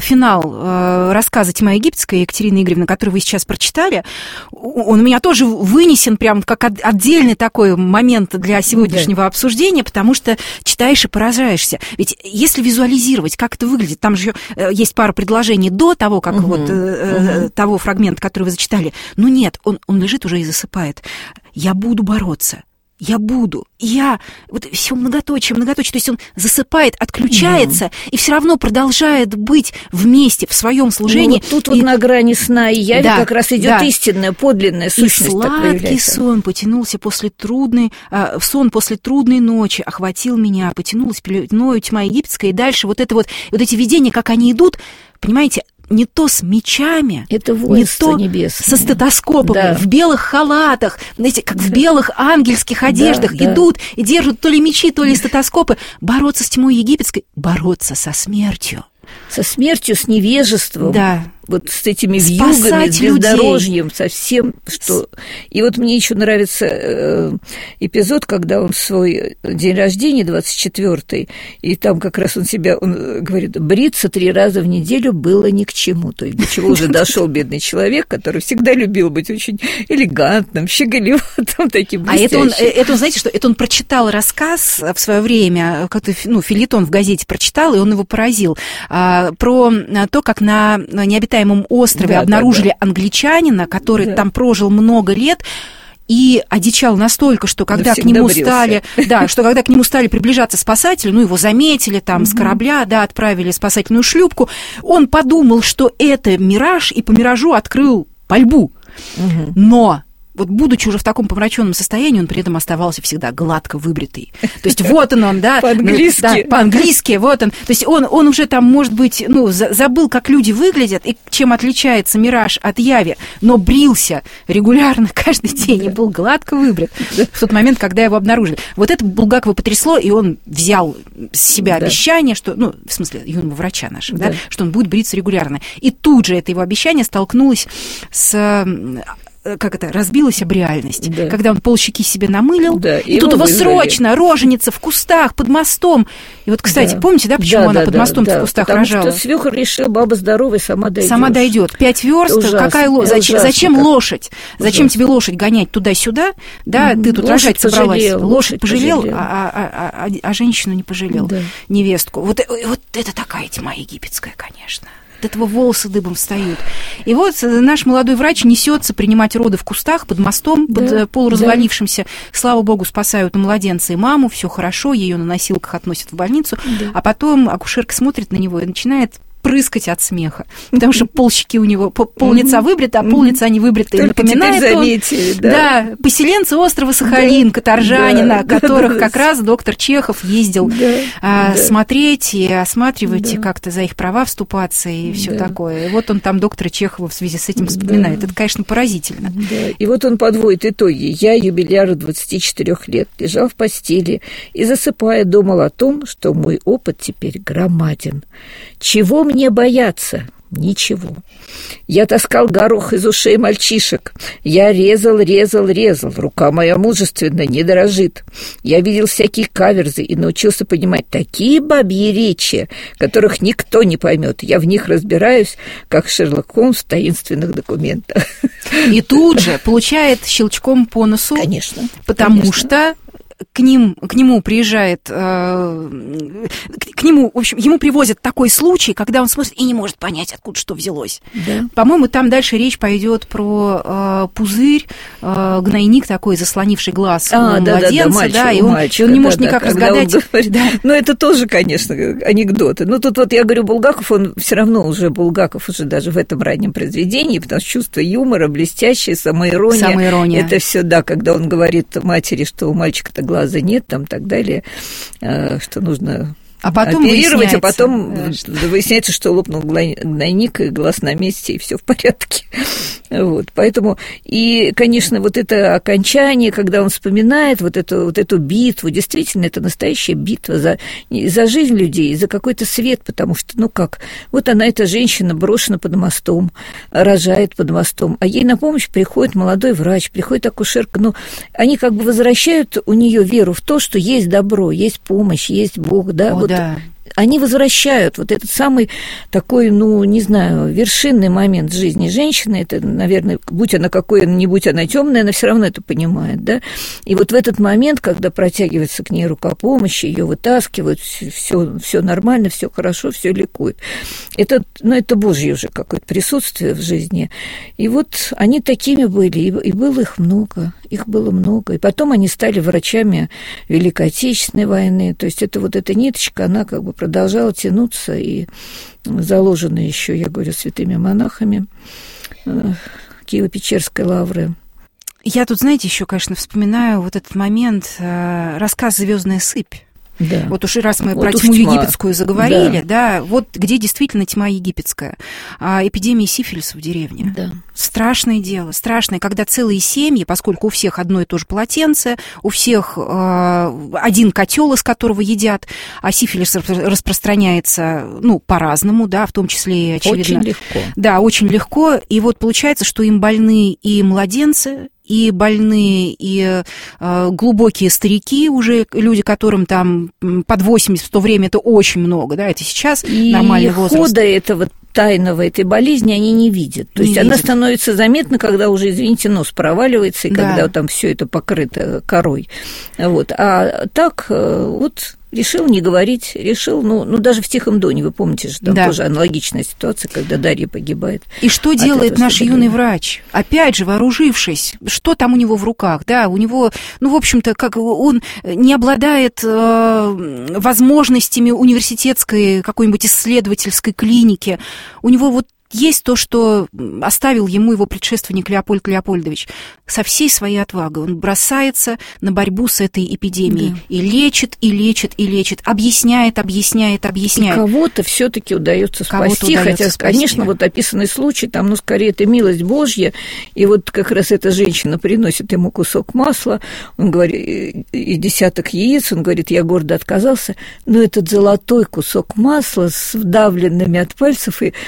финал рассказа «Тьма египетская» Екатерины Игоревны, который вы сейчас прочитали, он у меня тоже вынесен прям как отдельный такой момент для сегодняшнего да. обсуждения, потому что читаешь и поражаешься. Ведь если визуализировать, как это выглядит, там же есть пара предложений до того, как угу. вот угу. того фрагмента, который вы зачитали. Ну нет, он, он лежит уже и засыпает. Я буду бороться, я буду, я, вот все многоточие, многоточие, то есть он засыпает, отключается, mm. и все равно продолжает быть вместе в своем служении. Ну, вот тут и... вот на грани сна и яви да, как раз идет да. истинная, подлинная сущность. И сладкий сон потянулся после трудной, э, сон после трудной ночи охватил меня, потянулась пеленою тьма египетская, и дальше вот это вот, вот эти видения, как они идут, понимаете, не то с мечами, это не то небесное. Со стетоскопами, да. в белых халатах, знаете, как в белых ангельских одеждах да, идут да. и держат то ли мечи, то ли стетоскопы. Бороться с тьмой египетской, бороться со смертью. Со смертью, с невежеством. Да. вот с этими вьюгами, с бездорожьем, совсем, что... И вот мне еще нравится э, эпизод, когда он в свой день рождения, двадцать четвёртый, и там как раз он себя, он говорит, бриться три раза в неделю было ни к чему, то есть до чего уже дошел бедный человек, который всегда любил быть очень элегантным, щеголеватым, таким блестящим. А это он, это он, знаете, что это он прочитал рассказ в свое время, как-то, ну, фельетон в газете прочитал, и он его поразил, а, про то, как на необитаемом острове да, обнаружили да, да. англичанина, который да. там прожил много лет, и одичал настолько, что когда к нему брился. стали, да, что когда к нему стали приближаться спасатели, ну, его заметили там с корабля, да, отправили спасательную шлюпку, он подумал, что это мираж, и по миражу открыл пальбу. Угу. Но вот будучи уже в таком помраченном состоянии, он при этом оставался всегда гладко выбритый. То есть вот он, он да, по-английски. Да, по-английски, вот он. То есть он, он уже там, может быть, ну, забыл, как люди выглядят и чем отличается мираж от яви, но брился регулярно каждый день и был гладко выбрит в тот момент, когда его обнаружили. Вот это Булгакова потрясло, и он взял с себя да. обещание, что, ну, в смысле, юного врача нашего, да. Да, что он будет бриться регулярно. И тут же это его обещание столкнулось с... как это, разбилась об реальность. Да. Когда он полщеки себе намылил, да, и тут его вызвали. Срочно, роженица в кустах, под мостом. И вот, кстати, да. помните, да, почему да, она да, под мостом да, в кустах потому рожала? Потому что свекор решил, баба здоровая, сама дойдет. Сама дойдет. Пять верст, ужасно, какая лошадь? Зачем, зачем лошадь? Ужасно. Зачем тебе лошадь гонять туда-сюда? Да, mm-hmm. ты тут лошадь рожать собралась. Пожалел, лошадь, лошадь пожалел, пожалел. А, а, а, а женщину не пожалел, да. невестку. Вот, вот это такая тьма египетская, конечно. От этого волосы дыбом встают. И вот наш молодой врач несется принимать роды в кустах под мостом, да, под полуразвалившимся. Да. Слава богу, спасают и младенца, и маму, все хорошо, ее на носилках относят в больницу. Да. А потом акушерка смотрит на него и начинает прыскать от смеха, потому что полщеки у него, пол лица выбрито, а пол лица не выбрито. Только напоминает теперь заметили, он, да. да, поселенцы острова Сахалин, да, каторжанина, да, которых да, как да. раз доктор Чехов ездил да, а, да. смотреть и осматривать, да. и как-то за их права вступаться и все да. такое. И вот он там доктора Чехова в связи с этим вспоминает. Да. Это, конечно, поразительно. Да. И вот он подводит итоги. Я, юбиляр двадцати четырёх лет, лежал в постели и, засыпая, думал о том, что мой опыт теперь громаден. Чего мне бояться? Ничего. Я таскал горох из ушей мальчишек. Я резал, резал, резал. Рука моя мужественная не дрожит. Я видел всякие каверзы и научился понимать такие бабьи речи, которых никто не поймет. Я в них разбираюсь, как Шерлок Холмс в таинственных документах. И тут же получает щелчком по носу. Конечно. Потому конечно. что к, ним, к нему приезжает, э, к, к нему, в общем, ему привозят такой случай, когда он смотрит и не может понять, откуда что взялось. Да. По-моему, там дальше речь пойдет про э, пузырь, э, гнойник такой, заслонивший глаз а, у да, младенца, да, да, мальчик, да, и он, мальчика, он не может да, никак да, разгадать. Говорит, да. Ну, это тоже, конечно, анекдоты. Ну, тут вот я говорю, Булгаков, он все равно уже, Булгаков уже даже в этом раннем произведении, потому что чувство юмора блестящее, самоирония. Самоирония. Это все, да, когда он говорит матери, что у мальчика-то глаза нет, там, так далее, что нужно а потом оперировать, а потом да, выясняется, что лопнул гнойник, и глаз на месте, и все в порядке. Вот, поэтому, и, конечно, вот это окончание, когда он вспоминает вот эту, вот эту битву, действительно, это настоящая битва за, за жизнь людей, за какой-то свет, потому что, ну как, вот она, эта женщина, брошена под мостом, рожает под мостом, а ей на помощь приходит молодой врач, приходит акушерка, ну, они как бы возвращают у нее веру в то, что есть добро, есть помощь, есть Бог, да, О, вот. Да. Они возвращают вот этот самый такой, ну, не знаю, вершинный момент в жизни женщины. Это, наверное, будь она какой, не будь она темная, она все равно это понимает, да. И вот в этот момент, когда протягивается к ней рука помощи, ее вытаскивают, все, все нормально, все хорошо, все ликует. Это, ну, это Божье уже какое-то присутствие в жизни. И вот они такими были, и было их много, их было много. И потом они стали врачами Великой Отечественной войны. То есть это вот эта ниточка, она как бы продолжала тянуться, и заложена еще, я говорю, святыми монахами Киево-Печерской лавры. Я тут, знаете, еще, конечно, вспоминаю вот этот момент, рассказ «Звездная сыпь». Да. Вот уж раз мы вот про уж тьму тьма. египетскую заговорили, да. да, вот где действительно тьма египетская. А эпидемия сифилиса в деревне. Да. Страшное дело, страшное, когда целые семьи, поскольку у всех одно и то же полотенце, у всех э, один котел, из которого едят, а сифилис распространяется, ну, по-разному, да, в том числе, очевидно. Очень легко. Да, очень легко. И вот получается, что им больны и младенцы, и больные, и э, глубокие старики, уже люди, которым там под восемьдесят, в то время это очень много, да, это сейчас и нормальный возраст. И хода этого тайного этой болезни они не видят. То не есть видят. Она становится заметна, когда уже, извините, нос проваливается, и да. когда там все это покрыто корой. Вот. А так вот... Решил не говорить, решил, ну, ну, даже в «Тихом доне», вы помните же, там да. тоже аналогичная ситуация, когда Дарья погибает. И что делает наш юный врач? Опять же, вооружившись, что там у него в руках, да, у него, ну, в общем-то, как он не обладает э, возможностями университетской какой-нибудь исследовательской клиники, у него вот есть то, что оставил ему его предшественник Леопольд Леопольдович. Со всей своей отвагой он бросается на борьбу с этой эпидемией. Да. И лечит, и лечит, и лечит. Объясняет, объясняет, объясняет. И кого-то все-таки удается спасти. Удается хотя, спасти. Конечно, вот описанный случай, там, ну, скорее, это милость Божья. И вот как раз эта женщина приносит ему кусок масла, он говорит, и десяток яиц, он говорит, я гордо отказался. Но этот золотой кусок масла с вдавленными от пальцев и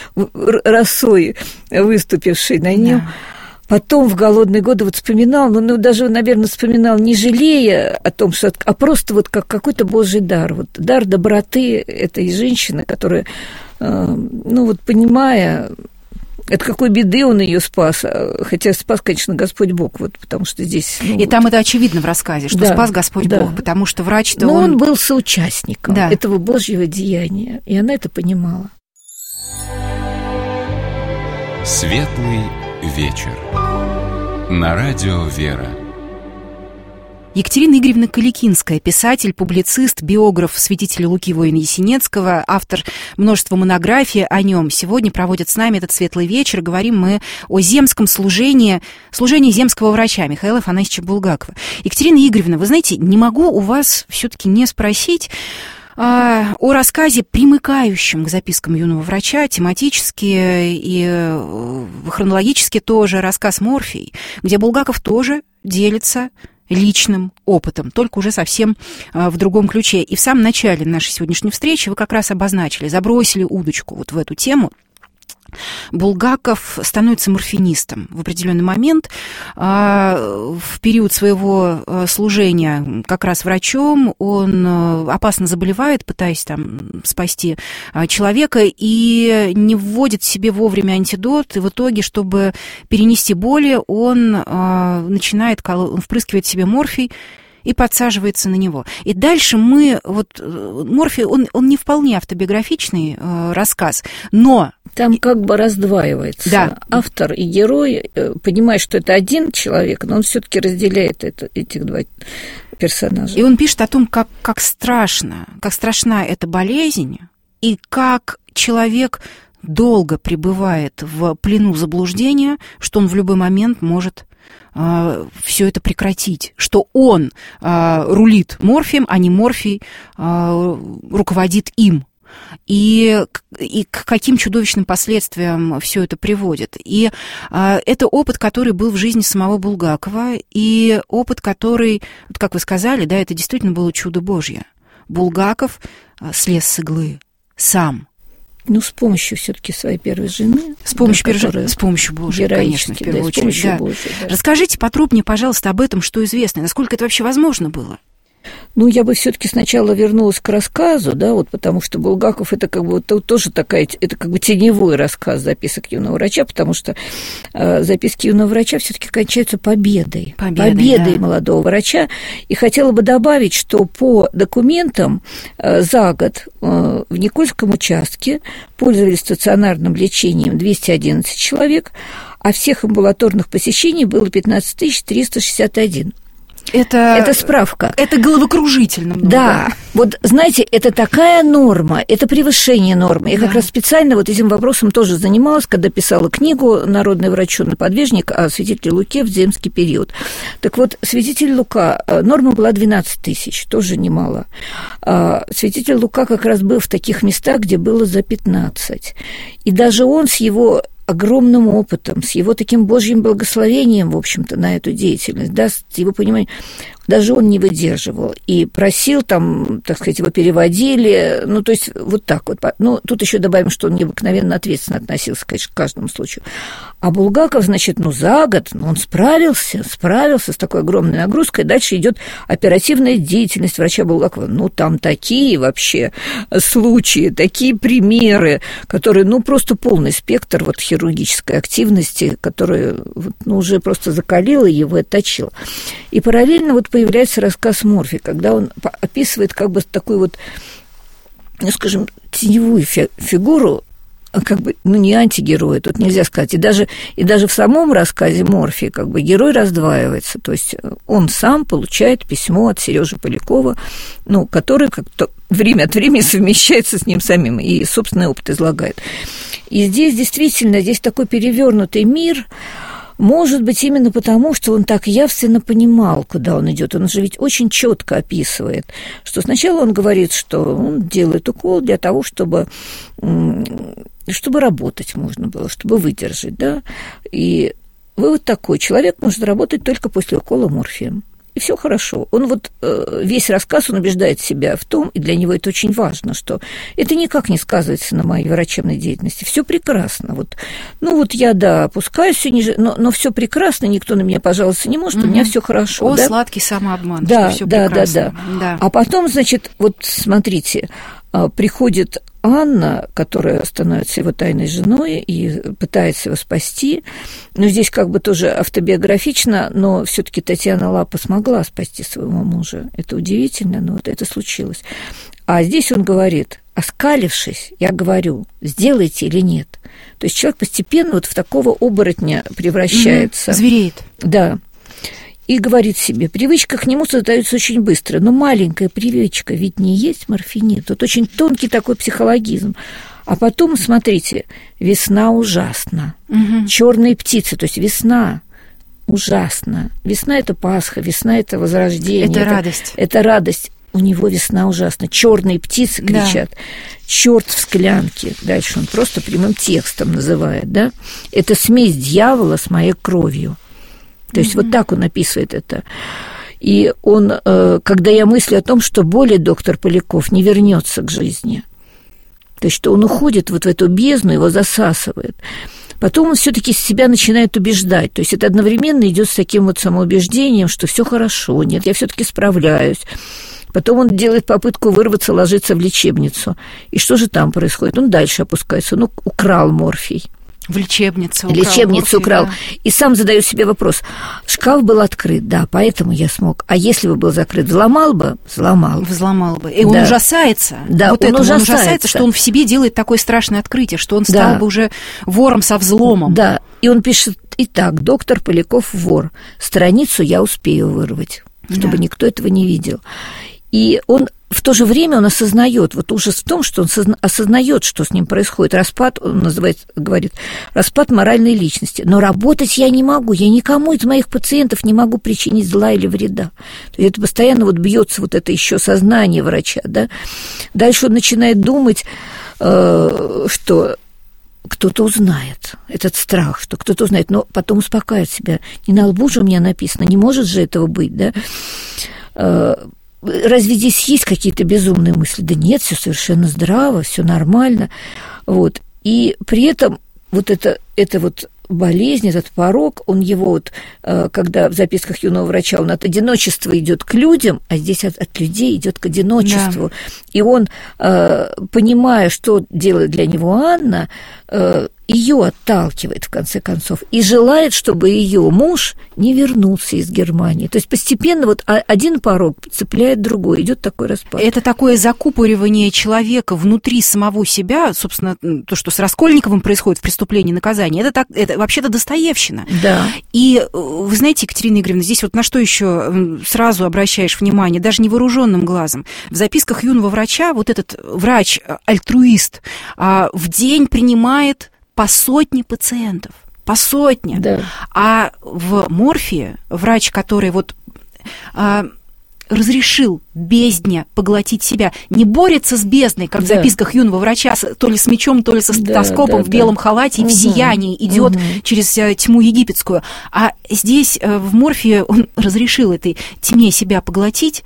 росой, выступившей на нем. Да. Потом в голодные годы вот вспоминал, ну, ну, даже, наверное, вспоминал, не жалея о том, что... А просто вот как какой-то Божий дар. Вот дар доброты этой женщины, которая, э, ну, вот понимая... От какой беды он ее спас, хотя спас, конечно, Господь Бог, вот, потому что здесь... Ну, и там это очевидно в рассказе, что да, спас Господь да. Бог, потому что врач-то Но он... он был соучастником да. этого Божьего деяния, и она это понимала. Светлый вечер. На радио «Вера». Екатерина Игоревна Каликинская, писатель, публицист, биограф святителя Луки Воина-Ясенецкого, автор множества монографий о нем. Сегодня проводит с нами этот светлый вечер. Говорим мы о земском служении, служении земского врача Михаила Афанасьевича Булгакова. Екатерина Игоревна, вы знаете, не могу у вас все-таки не спросить о рассказе, примыкающем к запискам юного врача, тематически и хронологически тоже, рассказ «Морфий», где Булгаков тоже делится личным опытом, только уже совсем в другом ключе. И в самом начале нашей сегодняшней встречи вы как раз обозначили, забросили удочку вот в эту тему. Булгаков становится морфинистом в определенный момент. В период своего служения как раз врачом он опасно заболевает, пытаясь там спасти человека, и не вводит себе вовремя антидот. И в итоге, чтобы перенести боли, он начинает, он впрыскивает себе морфий и подсаживается на него. И дальше мы... Вот Морфий, он, он не вполне автобиографичный э, рассказ, но... Там как бы раздваивается. Да. Автор и герой, понимая, что это один человек, но он все-таки разделяет это, этих два персонажа. И он пишет о том, как, как страшно, как страшна эта болезнь, и как человек долго пребывает в плену заблуждения, что он в любой момент может... все это прекратить, что он а, рулит морфием, а не морфий а, руководит им. И, и к каким чудовищным последствиям все это приводит. И а, это опыт, который был в жизни самого Булгакова, и опыт, который, вот как вы сказали, да, это действительно было чудо Божье. Булгаков а, слез с иглы сам. Ну, с помощью все-таки своей первой жены. С помощью, да, первой, с помощью Божьей, конечно, в первую да, очередь. Да. Божьей, да. Расскажите подробнее, пожалуйста, об этом, что известно, насколько это вообще возможно было? Ну, я бы все-таки сначала вернулась к рассказу, да, вот потому что Булгаков это как бы вот, тоже такая, это как бы теневой рассказ записок юного врача, потому что э, записки юного врача все-таки кончаются победой, победой, победой да. молодого врача. И хотела бы добавить, что по документам э, за год э, в Никольском участке пользовались стационарным лечением двести одиннадцать человек, а всех амбулаторных посещений было пятнадцать тысяч триста шестьдесят один. это... Это справка. Это головокружительно много. Да. Вот, знаете, это такая норма, это превышение нормы. Я да. как раз специально вот этим вопросом тоже занималась, когда писала книгу «Народный врач-подвижник» о святителе Луке в земский период. Так вот, святитель Лука, норма была двенадцать тысяч, тоже немало. Святитель Лука как раз был в таких местах, где было за пятнадцать. И даже он с его огромным опытом, с его таким Божьим благословением, в общем-то, на эту деятельность, да, с его пониманием, даже он не выдерживал и просил там, так сказать, его переводили, ну, то есть вот так вот. Ну, тут еще добавим, что он необыкновенно ответственно относился, конечно, к каждому случаю. А Булгаков, значит, ну, за год, ну, он справился, справился с такой огромной нагрузкой. Дальше идет оперативная деятельность врача Булгакова. Ну, там такие вообще случаи, такие примеры, которые, ну, просто полный спектр вот хирургической активности, которая, вот, ну, уже просто закалила его и отточила. И параллельно вот появляется рассказ Морфи, когда он описывает как бы такую вот, ну, скажем, теневую фигуру, как бы, ну, не антигероя, тут нельзя сказать. И даже, и даже в самом рассказе Морфи как бы герой раздваивается. То есть он сам получает письмо от Сережи Полякова, ну, который как-то время от времени совмещается с ним самим и собственный опыт излагает. И здесь действительно, здесь такой перевернутый мир. Может быть, именно потому, что он так явственно понимал, куда он идет. Он же ведь очень четко описывает, что сначала он говорит, что он делает укол для того, чтобы, чтобы работать можно было, чтобы выдержать, да. И вывод такой: человек может работать только после укола морфием. И все хорошо. Он вот весь рассказ, он убеждает себя в том, и для него это очень важно, что это никак не сказывается на моей врачебной деятельности. Все прекрасно. Вот, ну вот я, да, опускаюсь все ниже, но, но все прекрасно, никто на меня пожаловаться не может, mm-hmm. у меня все хорошо. О, да? Сладкий самообман. Да, что да, да, да, да. А потом, значит, вот смотрите, приходит Анна, которая становится его тайной женой и пытается его спасти. Но здесь как бы тоже автобиографично, но все-таки Татьяна Лапа смогла спасти своего мужа. Это удивительно, но вот это случилось. А здесь он говорит: оскалившись, я говорю, сделайте или нет. То есть человек постепенно вот в такого оборотня превращается. Mm-hmm. Звереет. Да. И говорит себе: привычка к нему создается очень быстро, но маленькая привычка ведь не есть морфинит. Тут очень тонкий такой психологизм. А потом, смотрите, весна ужасна, угу. черные птицы, то есть весна ужасна. Весна – это Пасха, весна – это возрождение. Это, это радость. Это радость. У него весна ужасна. Черные птицы кричат. Да. Черт в склянке. Дальше он просто прямым текстом называет, да? Это смесь дьявола с моей кровью. То есть mm-hmm. вот так он описывает это. И он, когда я мыслю о том, что более доктор Поляков не вернется к жизни, то есть что он уходит вот в эту бездну, его засасывает, потом он все-таки себя начинает убеждать. То есть это одновременно идет с таким вот самоубеждением, что все хорошо, нет, я все-таки справляюсь. Потом он делает попытку вырваться, ложиться в лечебницу. И что же там происходит? Он дальше опускается, он украл морфий. В лечебнице украл. Лечебницу украл. Да. И сам задаю себе вопрос. Шкаф был открыт, да, поэтому я смог. А если бы был закрыт, взломал бы? Взломал. Взломал бы. И да. он ужасается. Да, вот он этому. ужасается. Он ужасается, что он в себе делает такое страшное открытие, что он стал да. бы уже вором со взломом. Да, и он пишет: итак, доктор Поляков вор. Страницу я успею вырвать, чтобы да. никто этого не видел. И он в то же время он осознает, вот ужас в том, что он созна- осознает, что с ним происходит. Распад, он называет, говорит, распад моральной личности. Но работать я не могу, я никому из моих пациентов не могу причинить зла или вреда. То есть это постоянно вот бьется вот это еще сознание врача, да. Дальше он начинает думать, э, что кто-то узнает, этот страх, что кто-то узнает, но потом успокаивает себя. Не на лбу же у меня написано, не может же этого быть, да. Э, Разве здесь есть какие-то безумные мысли? Да нет, все совершенно здраво, все нормально. Вот. И при этом вот это, это вот болезнь, этот порок, он его вот, когда в записках юного врача он от одиночества идет к людям, а здесь от, от людей идет к одиночеству. Да. И он, понимая, что делает для него Анна, ее отталкивает, в конце концов, и желает, чтобы ее муж не вернулся из Германии. То есть постепенно вот один порог цепляет другой, идет такой распад. Это такое закупоривание человека внутри самого себя, собственно, то, что с Раскольниковым происходит в «Преступлении и наказании», это, так, это вообще-то Достоевщина. Да. И вы знаете, Екатерина Игоревна, здесь вот на что еще сразу обращаешь внимание, даже невооруженным глазом. В записках юного врача вот этот врач-альтруист в день принимает по сотне пациентов, по сотне. Да. А в «Морфии» врач, который вот а, разрешил бездне поглотить себя, не борется с бездной, как да. в записках юного врача, то ли с мечом, то ли со стетоскопом да, да, в белом да. халате, и угу. в сиянии идет угу. через тьму египетскую. А здесь в «Морфии» он разрешил этой тьме себя поглотить,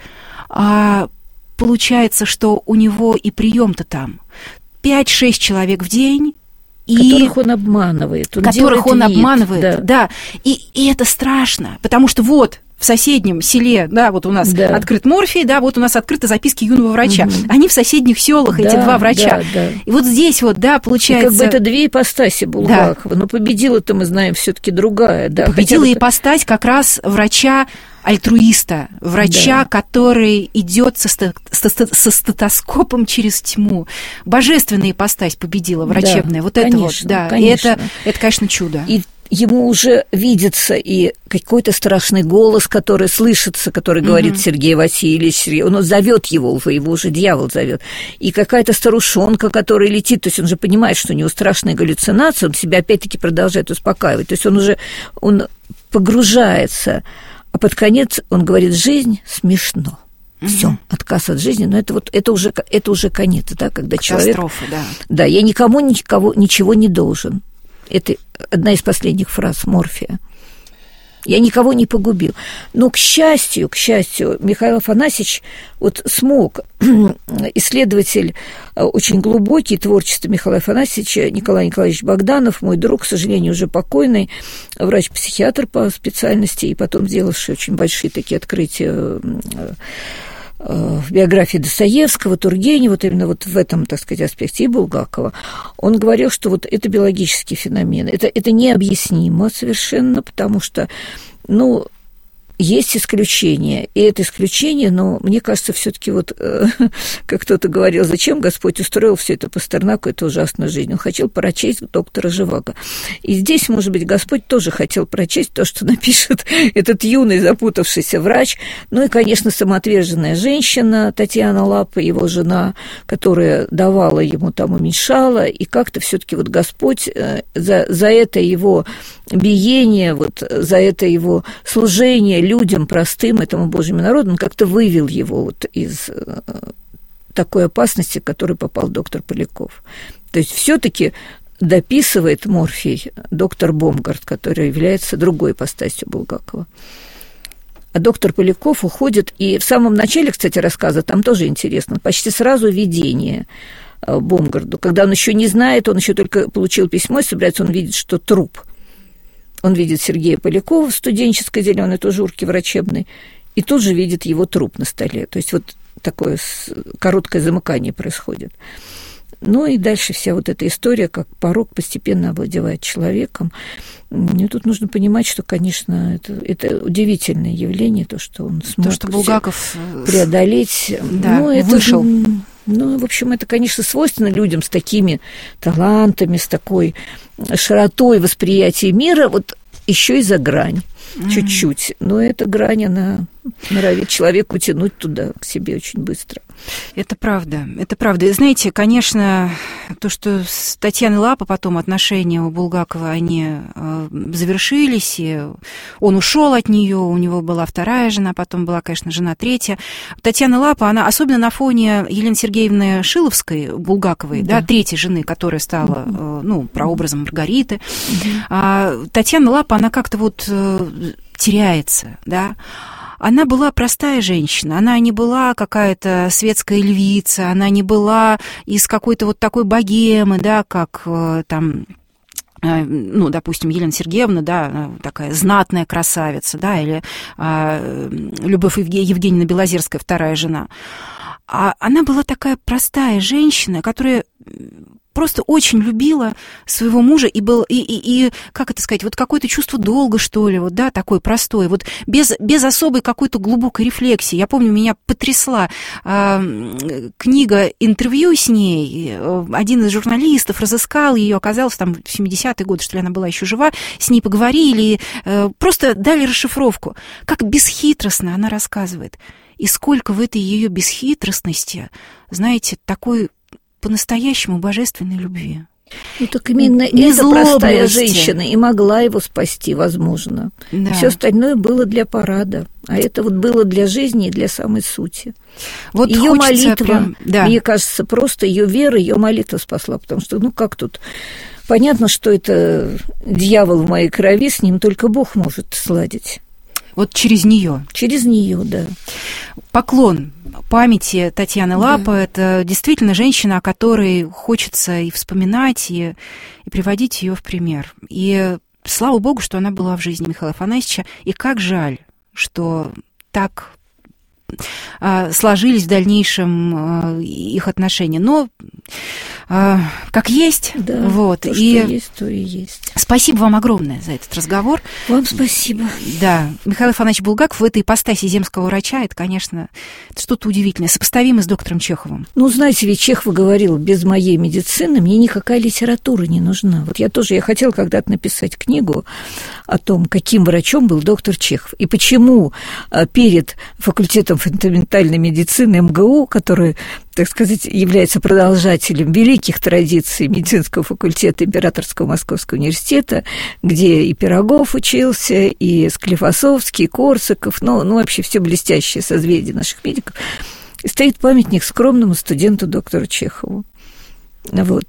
а получается, что у него и прием-то там пять-шесть человек в день, и которых он обманывает. Он которых он вид, обманывает, да. да. И, и это страшно, потому что вот в соседнем селе, да, вот у нас да. открыт «Морфий», да, вот у нас открыты записки юного врача. Угу. Они в соседних селах, да, эти два врача. Да, да. И вот здесь вот, да, получается... И как бы это две ипостаси Булгакова, да. но победила-то, мы знаем, все-таки другая. Да, победила ипостась как раз врача альтруиста, врача, да. который идет со, со, со стетоскопом через тьму. Божественная ипостась победила, врачебная. Да, вот конечно, это вот, да. Конечно. И это, это, конечно, чудо. И ему уже видится и какой-то страшный голос, который слышится, который говорит угу. Сергей Васильевич, он зовет его, его уже дьявол зовет, и какая-то старушонка, которая летит, то есть он же понимает, что у него страшные галлюцинации, он себя опять-таки продолжает успокаивать, то есть он уже он погружается, а под конец он говорит: жизнь смешно. Угу. Все, отказ от жизни, но это вот это уже это уже конец, да, когда катастрофа, человек, да, да, я никому никого ничего не должен. Это одна из последних фраз Морфия. Я никого не погубил. Но, к счастью, к счастью, Михаил Афанасьевич вот смог, исследователь очень глубокий, творчество Михаила Афанасьевича, Николай Николаевич Богданов, мой друг, к сожалению, уже покойный, врач-психиатр по специальности, и потом сделавший очень большие такие открытия в биографии Достоевского, Тургенева, вот именно вот в этом, так сказать, аспекте, и Булгакова, он говорил, что вот это биологический феномен, это, это необъяснимо совершенно, потому что, ну, есть исключения, и это исключение, но мне кажется, все-таки вот, э, как кто-то говорил, зачем Господь устроил все это Пастернаку, эту ужасную жизнь? Он хотел прочесть доктора Живаго. И здесь, может быть, Господь тоже хотел прочесть то, что напишет этот юный запутавшийся врач. Ну и, конечно, самоотверженная женщина Татьяна Лапа, его жена, которая давала ему, там, уменьшала, и как-то все-таки вот Господь э, за, за это его биение, вот за это его служение людям простым, этому Божьему народу, он как-то вывел его вот из такой опасности, в которую попал доктор Поляков. То есть все-таки дописывает Морфий доктор Бомгард, который является другой ипостасью Булгакова. А доктор Поляков уходит, и в самом начале, кстати, рассказа, там тоже интересно, почти сразу видение Бомгарду, когда он еще не знает, он еще только получил письмо, и собирается, он видит, что труп. Он видит Сергея Полякова в студенческой зеленой тужурке врачебной, и тут же видит его труп на столе. То есть вот такое короткое замыкание происходит. Ну и дальше вся вот эта история, как порок постепенно овладевает человеком. И тут нужно понимать, что, конечно, это, это удивительное явление, то, что он смог то, что Булгаков преодолеть. Да, ну, это, вышел. Ну, в общем, это, конечно, свойственно людям с такими талантами, с такой широтой восприятия мира, вот еще и за грань, mm-hmm. чуть-чуть. Но эта грань, она норовит человека утянуть туда, к себе очень быстро. Это правда, это правда. И знаете, конечно, то, что с Татьяной Лапа потом отношения у Булгакова, они э, завершились, и он ушел от нее, у него была вторая жена, потом была, конечно, жена третья. Татьяна Лапа, она, особенно на фоне Елены Сергеевны Шиловской, Булгаковой, да, да третьей жены, которая стала, э, ну, прообразом Маргариты, mm-hmm. а Татьяна Лапа, она как-то вот э, теряется, да. Она была простая женщина, она не была какая-то светская львица, она не была из какой-то вот такой богемы, да, как там, ну, допустим, Елена Сергеевна, да, такая знатная красавица, да, или а, Любовь Евгеньевна Белозерская, вторая жена. А она была такая простая женщина, которая просто очень любила своего мужа, и был, и, и, и как это сказать, вот какое-то чувство долга, что ли, вот, да, такое простое, вот без, без особой какой-то глубокой рефлексии. Я помню, меня потрясла э, книга интервью с ней, один из журналистов разыскал ее, оказалось, там, в семидесятые годы, что ли, она была еще жива, с ней поговорили, э, просто дали расшифровку, как бесхитростно она рассказывает, и сколько в этой ее бесхитростности, знаете, такой по-настоящему божественной любви. Ну так именно эта простая женщина и могла его спасти, возможно. Да. Все остальное было для парада, а это вот было для жизни и для самой сути. Вот ее молитва, прям, да. Мне кажется, просто ее вера, ее молитва спасла, потому что, ну как тут, понятно, что это дьявол в моей крови, с ним только Бог может сладить. Вот через нее. Через нее, да. Поклон памяти Татьяны Лапа. Да. Это действительно женщина, о которой хочется и вспоминать, и, и приводить ее в пример. И слава богу, что она была в жизни Михаила Афанасьевича. И как жаль, что так а, сложились в дальнейшем а, их отношения. Но а, как есть. Да, вот. То, и что есть, то и есть. Спасибо вам огромное за этот разговор. Вам спасибо. Да, Михаил Афанасьевич Булгаков в этой ипостаси земского врача, это, конечно, это что-то удивительное, сопоставимо с доктором Чеховым. Ну, знаете, ведь Чехов говорил, без моей медицины мне никакая литература не нужна. Вот я тоже, я хотела когда-то написать книгу о том, каким врачом был доктор Чехов, и почему перед факультетом фундаментальной медицины эм гэ у, который, так сказать, является продолжателем великих традиций медицинского факультета Императорского Московского университета, где и Пирогов учился, и Склифосовский, и Корсаков, ну, ну вообще все блестящее созвездие наших медиков, и стоит памятник скромному студенту доктору Чехову. Вот.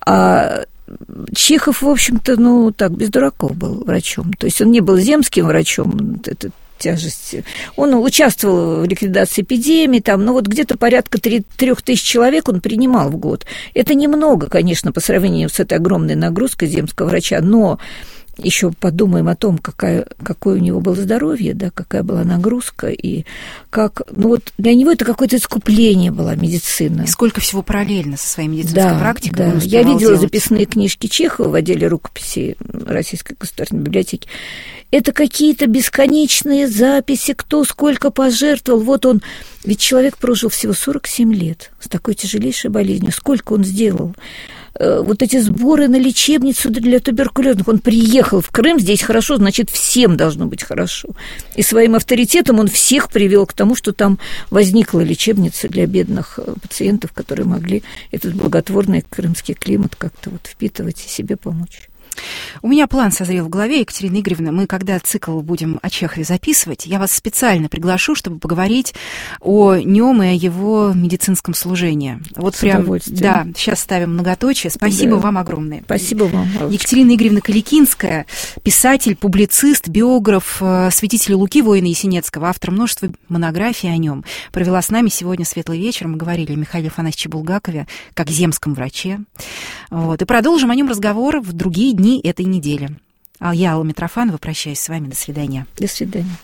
А Чехов, в общем-то, ну, так, без дураков был врачом. То есть он не был земским врачом, это тяжести. Он участвовал в ликвидации эпидемии, там, ну вот где-то порядка трех тысяч человек он принимал в год. Это немного, конечно, по сравнению с этой огромной нагрузкой земского врача, но еще подумаем о том, какая, какое у него было здоровье, да, какая была нагрузка, и как, ну вот для него это какое-то искупление была медицина. И сколько всего параллельно со своей медицинской да, практикой да. он успевал Я видела делать. записные книжки Чехова в отделе рукописей Российской государственной библиотеки. Это какие-то бесконечные записи, кто сколько пожертвовал. Вот он, ведь человек прожил всего сорок семь лет с такой тяжелейшей болезнью. Сколько он сделал? Вот эти сборы на лечебницу для туберкулезных. Он приехал в Крым, здесь хорошо, значит, всем должно быть хорошо. И своим авторитетом он всех привел к тому, что там возникла лечебница для бедных пациентов, которые могли этот благотворный крымский климат как-то вот впитывать и себе помочь. У меня план созрел в голове, Екатерина Игоревна. Мы, когда цикл будем о Чехове записывать, я вас специально приглашу, чтобы поговорить о нем и о его медицинском служении. Вот с прям, да, сейчас ставим многоточие. Спасибо да. вам огромное. Спасибо вам, Аллочка. Екатерина Игоревна Каликинская, писатель, публицист, биограф, святитель Луки, воина Есенецкого, автор множества монографий о нем, провела с нами сегодня светлый вечер. Мы говорили о Михаиле Афанасьевиче Булгакове, как земском враче. Вот. И продолжим о нем разговор в другие дни этой недели. А я, Алла Митрофанова, прощаюсь с вами. До свидания. До свидания.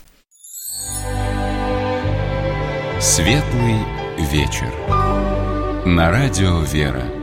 Светлый вечер. На радио «Вера».